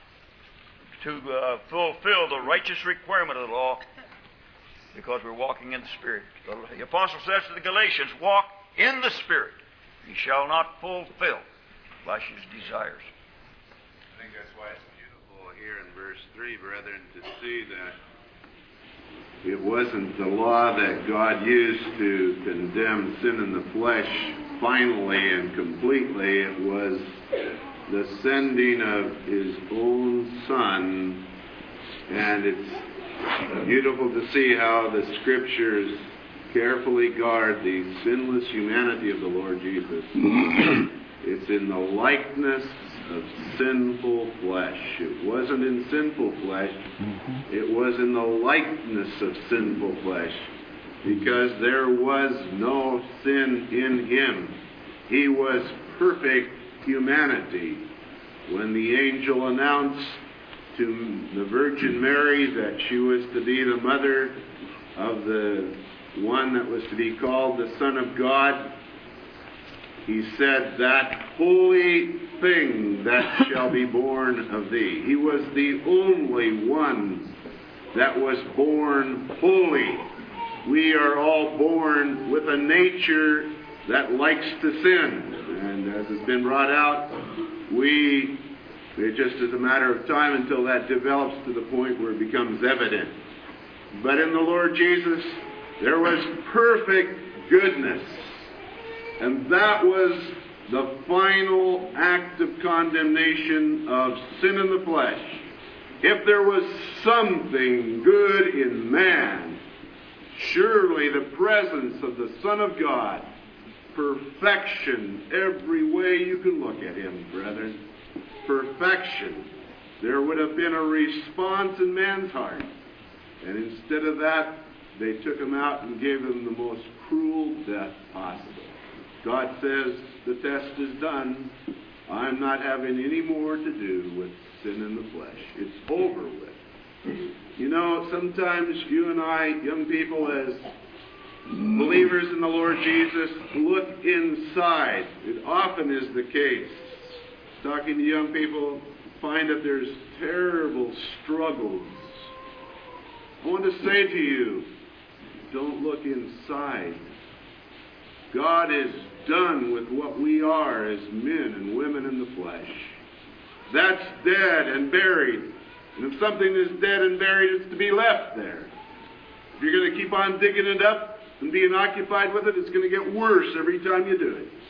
Speaker 6: fulfill the righteous requirement of the law because we're walking in the Spirit. The Apostle says to the Galatians, walk in the Spirit. You shall not fulfill flesh's desires.
Speaker 4: I think that's why it's beautiful here in verse 3, brethren, to see that it wasn't the law that God used to condemn sin in the flesh finally and completely. It was the sending of His own Son. And it's beautiful to see how the Scriptures carefully guard the sinless humanity of the Lord Jesus. It's in the likeness of sinful flesh. It wasn't in sinful flesh. It was in the likeness of sinful flesh, because there was no sin in Him. He was perfect humanity. When the angel announced to the Virgin Mary that she was to be the mother of the one that was to be called the Son of God, He said, that holy thing that shall be born of thee. He was the only one that was born holy. We are all born with a nature that likes to sin. And as has been brought out, it just is a matter of time until that develops to the point where it becomes evident. But in the Lord Jesus, there was perfect goodness. And that was the final act of condemnation of sin in the flesh. If there was something good in man, surely the presence of the Son of God, perfection, every way you can look at Him, brethren, perfection, there would have been a response in man's heart.
Speaker 9: And instead of that, they took him out and gave him the most cruel death possible. God says, the test is done. I'm not having any more to do with sin in the flesh. It's over with. You know, sometimes you and I, young people, as believers in the Lord Jesus, look inside. It often is the case. Talking to young people, find that there's terrible struggles. I want to say to you, don't look inside. God is done with what we are as men and women in the flesh. That's dead and buried. And if something is dead and buried, it's to be left there. If you're going to keep on digging it up and being occupied with it, it's going to get worse every time you do it.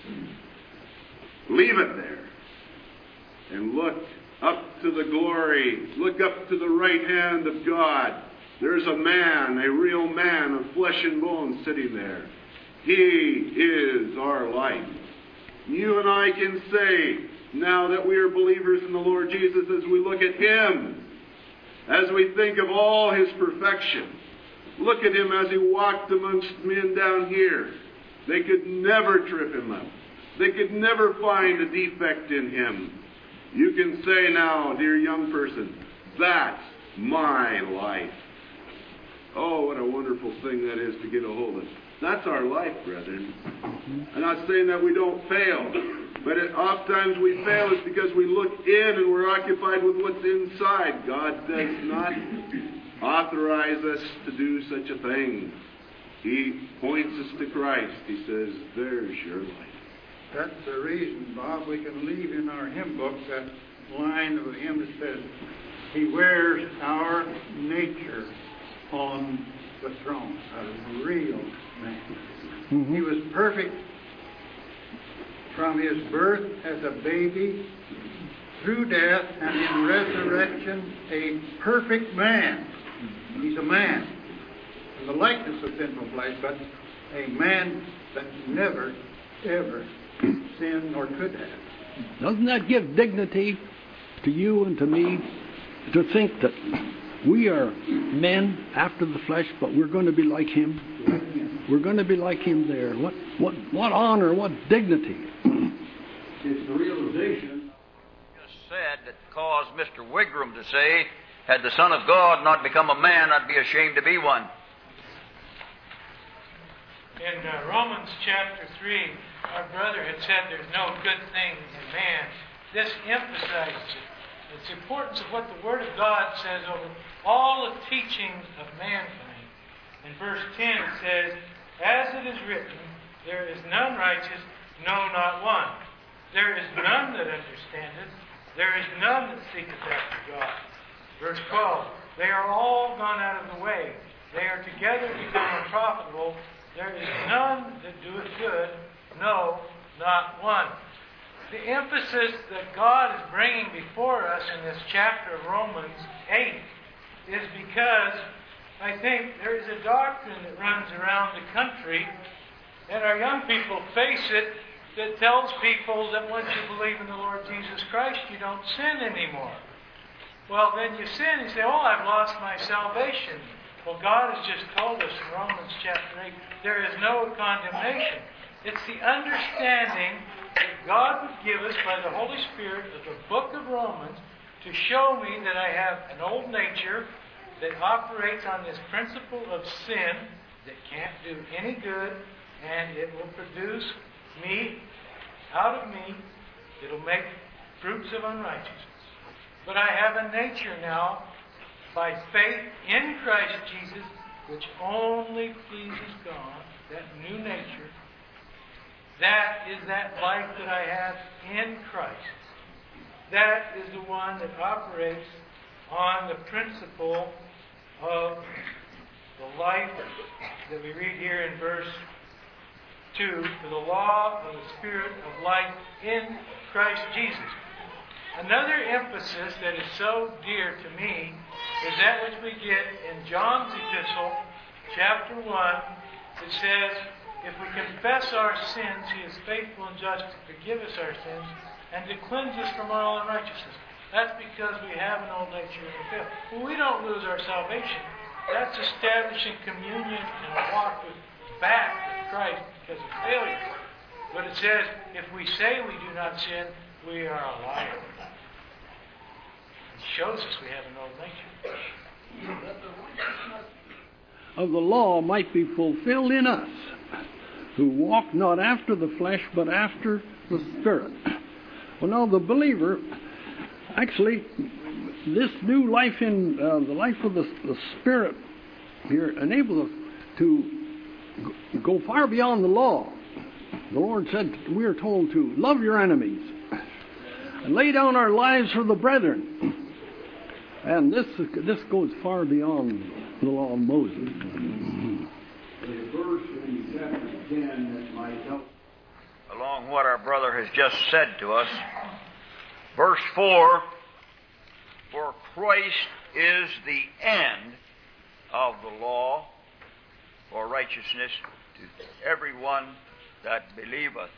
Speaker 9: Leave it there. And look up to the glory. Look up to the right hand of God. There's a man, a real man of flesh and bone sitting there. He is our life. You and I can say, now that we are believers in the Lord Jesus, as we look at Him, as we think of all His perfection, look at Him as He walked amongst men down here. They could never trip Him up. They could never find a defect in Him. You can say now, dear young person, that's my life. Oh, what a wonderful thing that is to get a hold of. That's our life, brethren. I'm not saying that we don't fail, but oftentimes we fail is because we look in and we're occupied with what's inside. God does not authorize us to do such a thing. He points us to Christ. He says, there's your life.
Speaker 1: That's the reason, Bob, we can leave in our hymn book that line of a hymn that says, He wears our nature on the throne. A real man. Mm-hmm. He was perfect from his birth as a baby, through death, and in resurrection, a perfect man. He's a man in the likeness of sinful flesh, but a man that never, ever sinned nor could have.
Speaker 2: Doesn't that give dignity to you and to me to think that we are men after the flesh, but we're going to be like Him? We're going to be like Him there. What honor, what dignity.
Speaker 6: It's the realization just said that caused Mr. Wigram to say, had the Son of God not become a man, I'd be ashamed to be one.
Speaker 7: In Romans chapter 3, our brother had said there's no good thing in man. This emphasizes it. It's the importance of what the Word of God says over all the teachings of mankind. In verse 10 it says, as it is written, there is none righteous, no, not one. There is none that understandeth, there is none that seeketh after God. Verse 12, they are all gone out of the way. They are together become unprofitable. There is none that doeth good, no, not one. The emphasis that God is bringing before us in this chapter of Romans 8 is because I think there is a doctrine that runs around the country, and our young people face it, that tells people that once you believe in the Lord Jesus Christ, you don't sin anymore. Well, then you sin, you say, oh, I've lost my salvation. Well, God has just told us in Romans chapter 8, there is no condemnation. It's the understanding that God would give us by the Holy Spirit of the book of Romans to show me that I have an old nature that operates on this principle of sin that can't do any good, and it will produce me, out of me, it'll make fruits of unrighteousness. But I have a nature now, by faith in Christ Jesus, which only pleases God, that new nature. That is that life that I have in Christ. That is the one that operates on the principle of the life that we read here in verse 2, for the law of the Spirit of life in Christ Jesus. Another emphasis that is so dear to me is that which we get in John's epistle, chapter 1, that says, if we confess our sins, He is faithful and just to forgive us our sins and to cleanse us from all unrighteousness. That's because we have an old nature and we fail. Well, we don't lose our salvation. That's establishing communion and a walk back with Christ because of failure. But it says, if we say we do not sin, we are a liar. It shows us we have an old nature.
Speaker 2: That the righteousness of the law might be fulfilled in us, who walk not after the flesh, but after the Spirit. Well, now the believer, actually, this new life in the life of the Spirit here enables us to go far beyond the law. The Lord said we are told to love your enemies and lay down our lives for the brethren. And this goes far beyond the law of Moses.
Speaker 1: There's a verse in chapter 10 that might help.
Speaker 6: Along what our brother has just said to us, verse 4, for Christ is the end of the law for righteousness to everyone that believeth.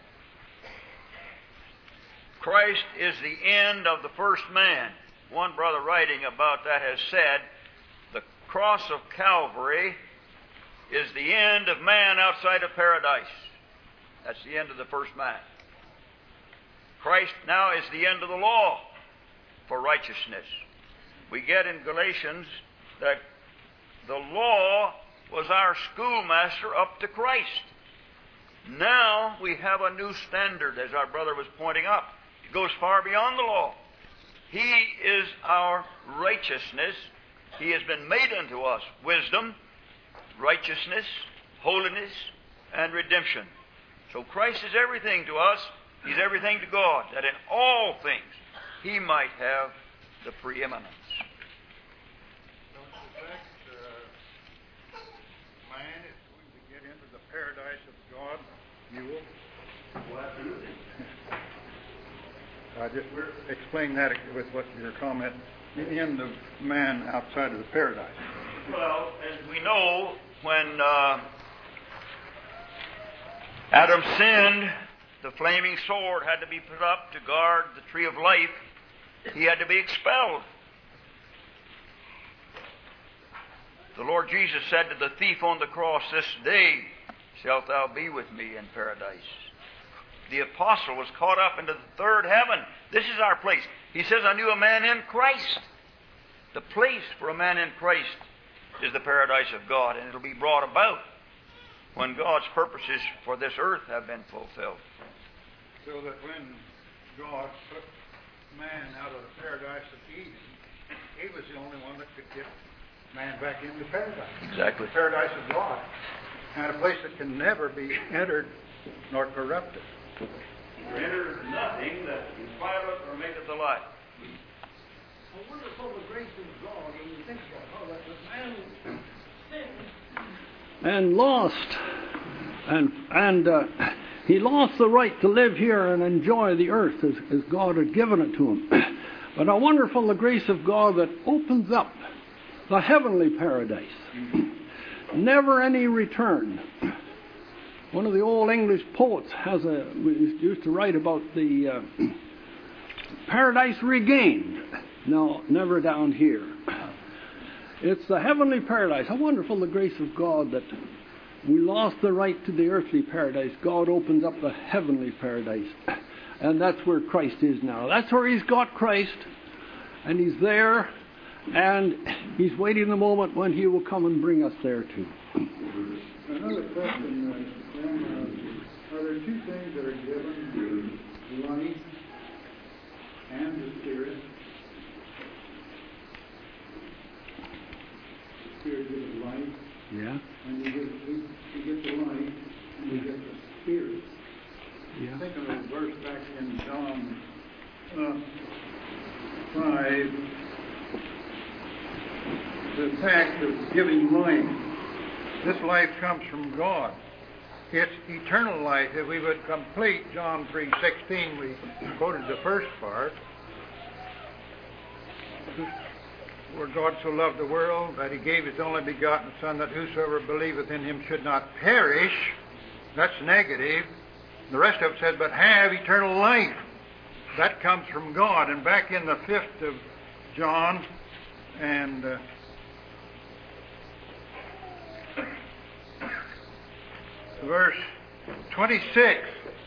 Speaker 6: Christ is the end of the first man. One brother writing about that has said, the cross of Calvary is the end of man outside of paradise. That's the end of the first man. Christ now is the end of the law for righteousness. We get in Galatians that the law was our schoolmaster up to Christ. Now we have a new standard, as our brother was pointing up. It goes far beyond the law. He is our righteousness. He has been made unto us wisdom, righteousness, holiness, and redemption. So Christ is everything to us. He's everything to God, that in all things He might have the preeminence.
Speaker 1: Don't you think man is going to get into the paradise of God? You will? Well, absolutely. I just explain that with what your comment, the end of man outside of the paradise.
Speaker 6: Well, as we know, when Adam sinned, the flaming sword had to be put up to guard the tree of life. He had to be expelled. The Lord Jesus said to the thief on the cross, this day shalt thou be with me in paradise. The apostle was caught up into the third heaven. This is our place. He says, I knew a man in Christ. The place for a man in Christ is the paradise of God, and it'll be brought about when God's purposes for this earth have been fulfilled.
Speaker 1: So that when God took man out of the paradise of Eden, He was the only one that could get man back into paradise.
Speaker 6: Exactly.
Speaker 1: The paradise of God. And a place that can never be entered nor corrupted.
Speaker 6: For enter nothing that defileth or maketh alive.
Speaker 2: A wonderful grace of God when you think about how that man sinned and lost, and he lost the right to live here and enjoy the earth as God had given it to him. But how wonderful the grace of God that opens up the heavenly paradise. Never any return. One of the old English poets used to write about the paradise regained. No, never down here. It's the heavenly paradise. How wonderful the grace of God that we lost the right to the earthly paradise. God opens up the heavenly paradise. And that's where Christ is now. That's where He's got Christ. And He's there. And He's waiting the moment when He will come and bring us there too.
Speaker 1: Another question, are there two things that are given? The life and the Spirit. The Spirit gives life.
Speaker 2: Yeah.
Speaker 1: And you get the life and you get the Spirit.
Speaker 2: Yeah.
Speaker 1: Think of a verse back in John 5. The fact of giving life. This life comes from God. It's eternal life. If we would complete John 3:16, we quoted the first part, where God so loved the world that He gave His only begotten Son, that whosoever believeth in Him should not perish. That's negative. The rest of it said, but have eternal life. That comes from God. And back in the 5th of John and verse 26.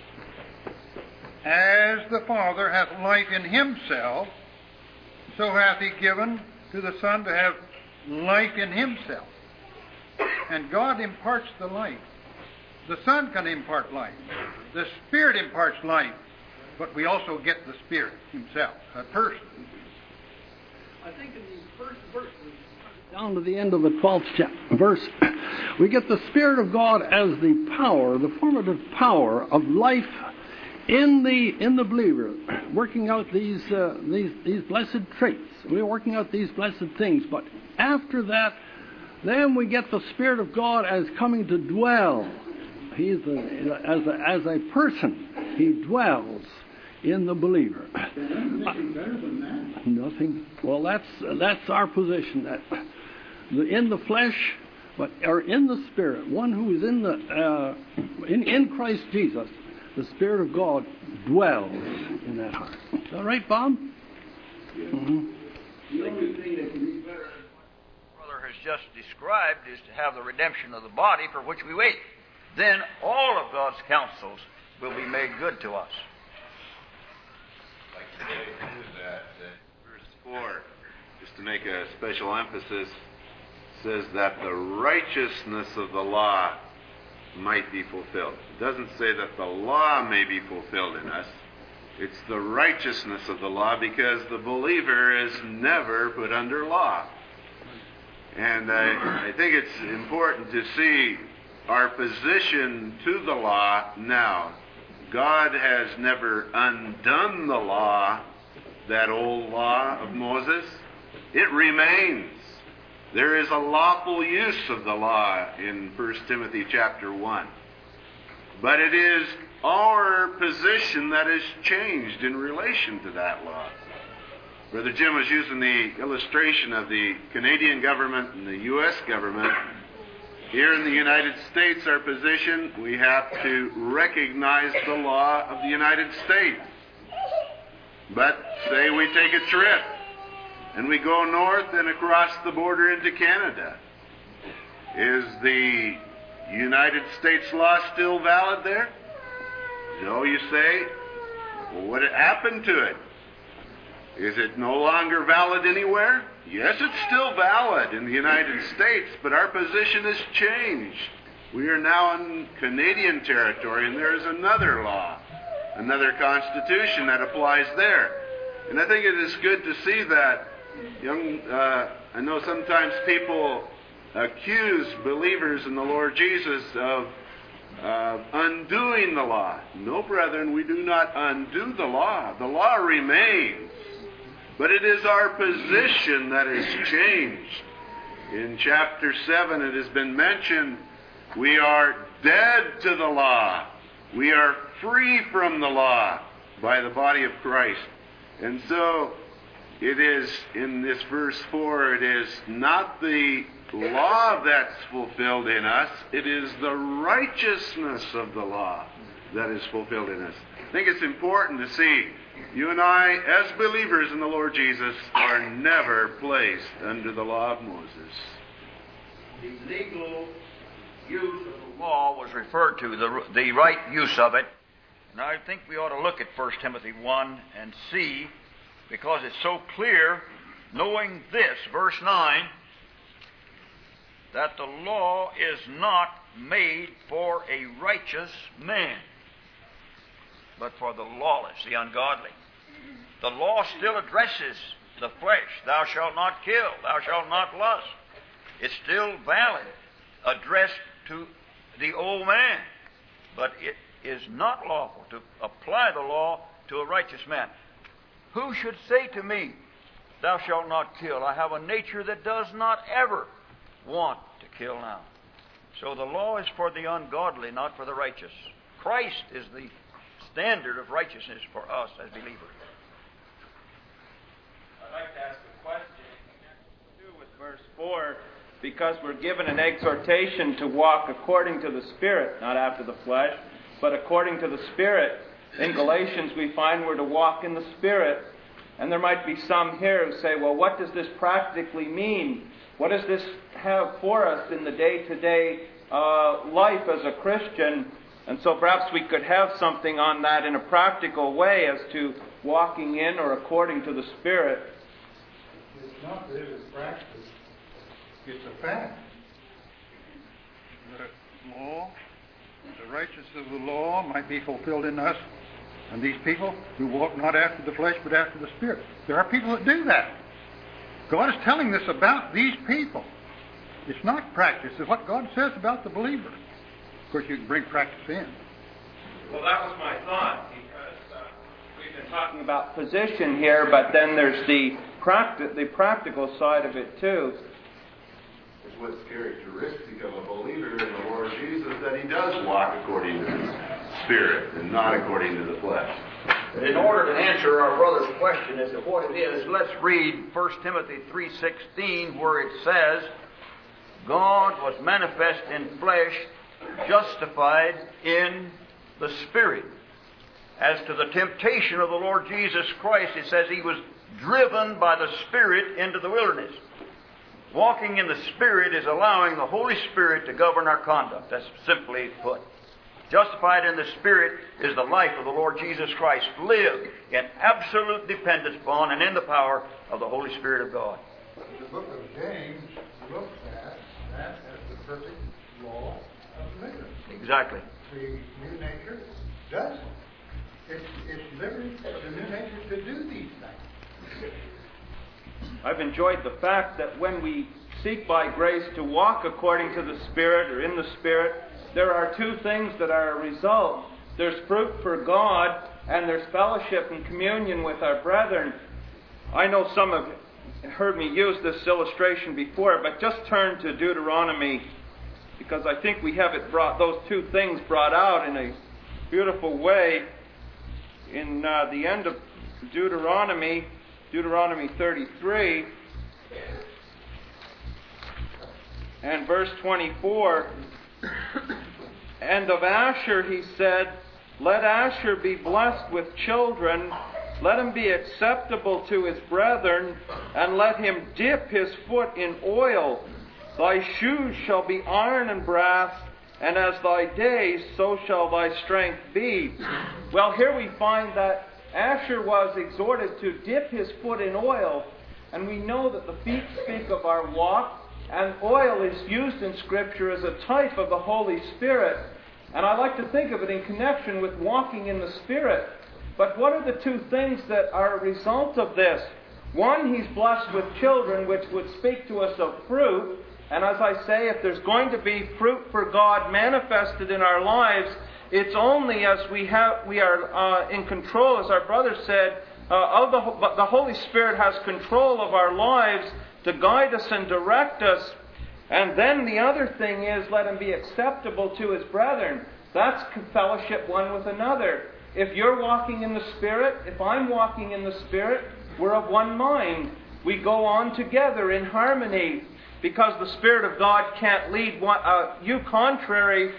Speaker 1: As the Father hath life in himself, so hath he given to the Son to have life in himself. And God imparts the life. The Son can impart life. The Spirit imparts life. But we also get the Spirit himself, a person.
Speaker 2: I think in these first verses, down to the end of the 12th verse, we get the Spirit of God as the power, the formative power of life in the believer, working out these blessed traits. We're working out these blessed things. But after that, then we get the Spirit of God as coming to dwell. He's as a person, he dwells in the believer.
Speaker 1: Nothing better than that.
Speaker 2: Nothing. Well, that's our position. That in the flesh, or in the Spirit, one who is in Christ Jesus, the Spirit of God dwells in that heart. Is that right, Bob?
Speaker 6: Yeah. Mm-hmm. The only thing that can be better than what Brother has just described is to have the redemption of the body for which we wait. Then all of God's counsels will be made good to us.
Speaker 4: Like today, that verse 4, just to make a special emphasis, says that the righteousness of the law might be fulfilled. It doesn't say that the law may be fulfilled in us. It's the righteousness of the law, because the believer is never put under law. And I think it's important to see our position to the law now. God has never undone the law, that old law of Moses. It remains. There is a lawful use of the law in 1 Timothy chapter 1. But it is our position that has changed in relation to that law. Brother Jim was using the illustration of the Canadian government and the U.S. government. Here in the United States, our position, we have to recognize the law of the United States. But say we take a trip and we go north and across the border into Canada. Is the United States law still valid there? No, you say. Well, what happened to it? Is it no longer valid anywhere? Yes, it's still valid in the United States, but our position has changed. We are now in Canadian territory, and there is another law, another constitution that applies there. And I think it is good to see that. I know sometimes people accuse believers in the Lord Jesus of undoing the law. No, brethren, we do not undo the law. The law remains. But it is our position that has changed. In chapter 7 it has been mentioned, we are dead to the law. We are free from the law by the body of Christ. And so it is, in this verse 4, it is not the law that's fulfilled in us, it is the righteousness of the law that is fulfilled in us. I think it's important to see you and I, as believers in the Lord Jesus, are never placed under the law of Moses.
Speaker 6: The legal use of the law was referred to, the right use of it. And I think we ought to look at 1 Timothy 1 and see, because it's so clear, knowing this, verse 9, that the law is not made for a righteous man, but for the lawless, the ungodly. The law still addresses the flesh. Thou shalt not kill. Thou shalt not lust. It's still valid, addressed to the old man. But it is not lawful to apply the law to a righteous man. Who should say to me, thou shalt not kill? I have a nature that does not ever want to kill now. So the law is for the ungodly, not for the righteous. Christ is the standard of righteousness for us as believers.
Speaker 5: I'd like to ask a question too with verse 4, because we're given an exhortation to walk according to the Spirit, not after the flesh, but according to the Spirit. In Galatians we find we're to walk in the Spirit. And there might be some here who say, well, what does this practically mean? What does this have for us in the day-to-day life as a Christian. And so perhaps we could have something on that in a practical way as to walking in or according to the Spirit.
Speaker 1: It's not that it's practice. It's a fact. The law, the righteousness of the law might be fulfilled in us and these people who walk not after the flesh but after the Spirit. There are people that do that. God is telling this about these people. It's not practice. It's what God says about the believer. Of course, you can bring practice in.
Speaker 5: Well, that was my thought, because we've been talking about position here, but then there's the practical side of it too.
Speaker 4: It's what's characteristic of a believer in the Lord Jesus, that he does walk according to the Spirit and not according to the flesh.
Speaker 6: In order to answer our brother's question as to what it is, let's read 1 Timothy 3:16, where it says, God was manifest in flesh, justified in the Spirit. As to the temptation of the Lord Jesus Christ, it says he was driven by the Spirit into the wilderness. Walking in the Spirit is allowing the Holy Spirit to govern our conduct. That's simply put. Justified in the Spirit is the life of the Lord Jesus Christ, lived in absolute dependence upon and in the power of the Holy Spirit of God.
Speaker 1: The book of James looks at that as the perfect law of liberty.
Speaker 6: Exactly.
Speaker 1: The new nature does. It's liberty, the new nature, to do these things.
Speaker 5: I've enjoyed the fact that when we seek by grace to walk according to the Spirit or in the Spirit, there are two things that are a result. There's fruit for God, and there's fellowship and communion with our brethren. I know some have heard me use this illustration before, but just turn to Deuteronomy, because I think we have those two things brought out in a beautiful way in the end of Deuteronomy 33 and verse 24. And of Asher he said, let Asher be blessed with children, let him be acceptable to his brethren, and let him dip his foot in oil. Thy shoes shall be iron and brass, and as thy days, so shall thy strength be. Well, here we find that Asher was exhorted to dip his foot in oil, and we know that the feet speak of our walk, and oil is used in Scripture as a type of the Holy Spirit. And I like to think of it in connection with walking in the Spirit. But what are the two things that are a result of this? One, he's blessed with children, which would speak to us of fruit. And as I say, if there's going to be fruit for God manifested in our lives, it's only as we are in control, as our brother said, the Holy Spirit has control of our lives to guide us and direct us. And then the other thing is, let him be acceptable to his brethren. That's fellowship one with another. If you're walking in the Spirit, if I'm walking in the Spirit, we're of one mind. We go on together in harmony, because the Spirit of God can't lead you contrary.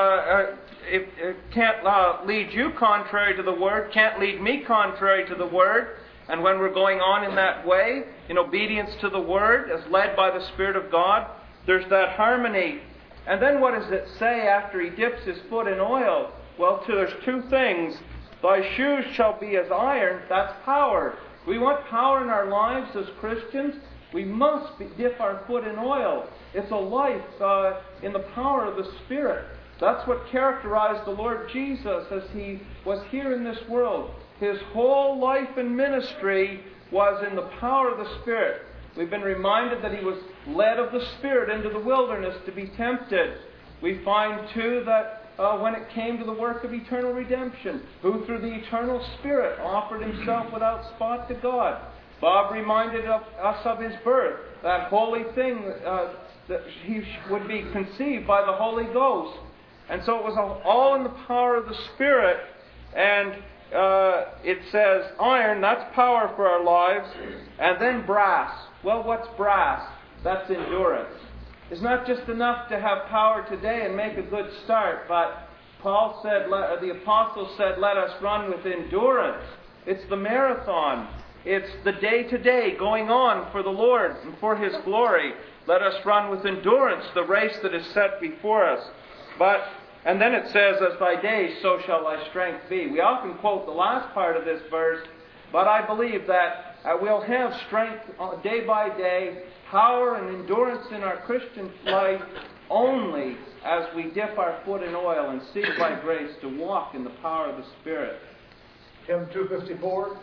Speaker 5: It can't lead you contrary to the Word, can't lead me contrary to the Word. And when we're going on in that way, in obedience to the Word, as led by the Spirit of God, there's that harmony. And then what does it say after he dips his foot in oil? Well, there's two things. Thy shoes shall be as iron. That's power. We want power in our lives as Christians. We must dip our foot in oil. It's a life in the power of the Spirit. That's what characterized the Lord Jesus as he was here in this world. His whole life and ministry was in the power of the Spirit. We've been reminded that he was led of the Spirit into the wilderness to be tempted. We find, too, that when it came to the work of eternal redemption, who through the eternal Spirit offered himself without spot to God. Bob reminded us of his birth, that holy thing that he would be conceived by the Holy Ghost. And so it was all in the power of the Spirit. And it says iron, that's power for our lives. And then brass. Well, what's brass? That's endurance. It's not just enough to have power today and make a good start, but Paul said, the apostle said, let us run with endurance. It's the marathon. It's the day-to-day going on for the Lord and for His glory. let us run with endurance the race that is set before us. And then it says, as thy days, so shall thy strength be. We often quote the last part of this verse, but I believe that we'll have strength day by day, power and endurance in our Christian life only as we dip our foot in oil and seek by grace to walk in the power of the Spirit.
Speaker 8: Hymn 254.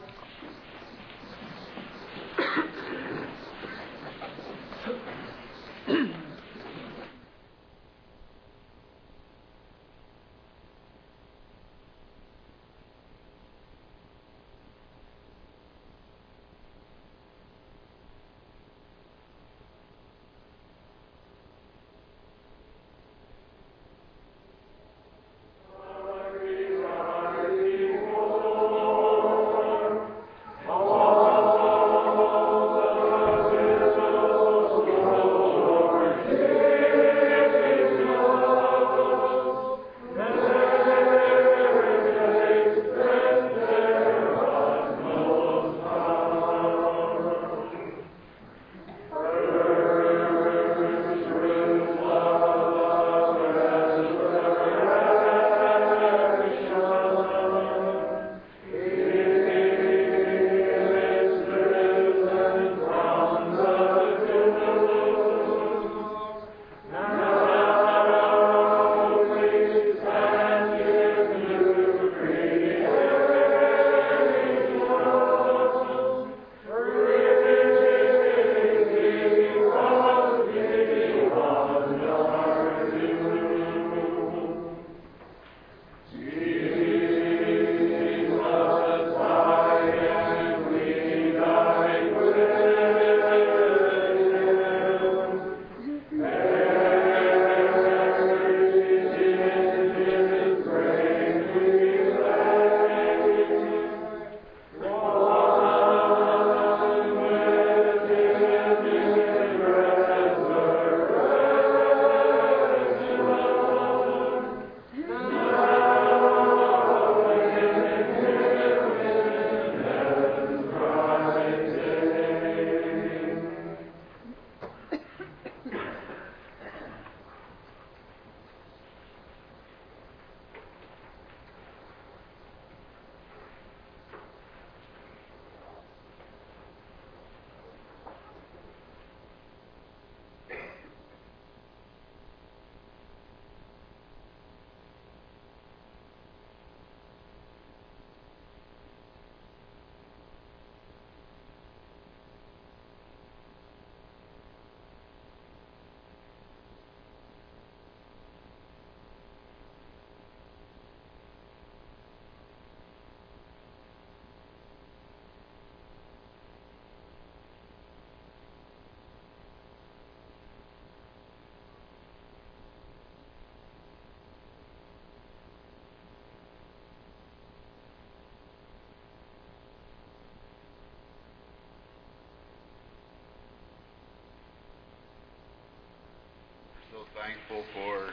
Speaker 4: Thankful for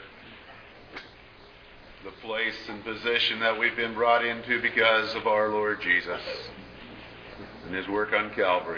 Speaker 4: the place and position that we've been brought into because of our Lord Jesus and His work on Calvary.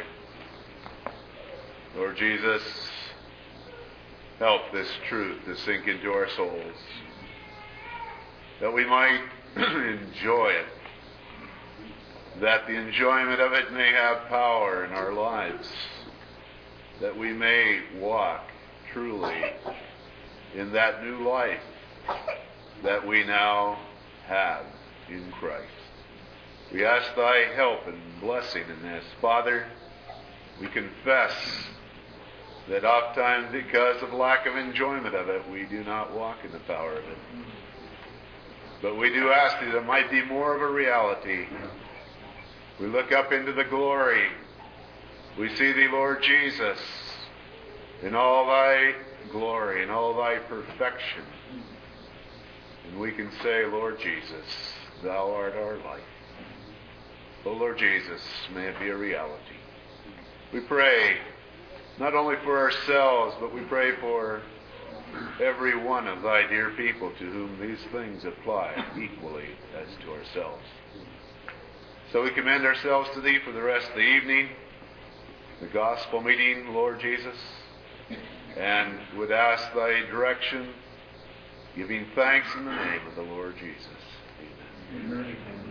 Speaker 4: Lord Jesus, help this truth to sink into our souls, that we might enjoy it, that the enjoyment of it may have power in our lives, that we may walk truly in that new life that we now have in Christ. We ask Thy help and blessing in this. Father, we confess that oftentimes because of lack of enjoyment of it, we do not walk in the power of it. But we do ask Thee that it might be more of a reality. We look up into the glory. We see Thee, Lord Jesus, in all Thy glory and all Thy perfection. And we can say, Lord Jesus, Thou art our life. Oh, Lord Jesus, may it be a reality. We pray not only for ourselves, but we pray for every one of Thy dear people to whom these things apply equally as to ourselves. So we commend ourselves to Thee for the rest of the evening, the gospel meeting, Lord Jesus. and would ask thy direction, giving thanks in the name of the Lord Jesus. Amen.
Speaker 8: Amen.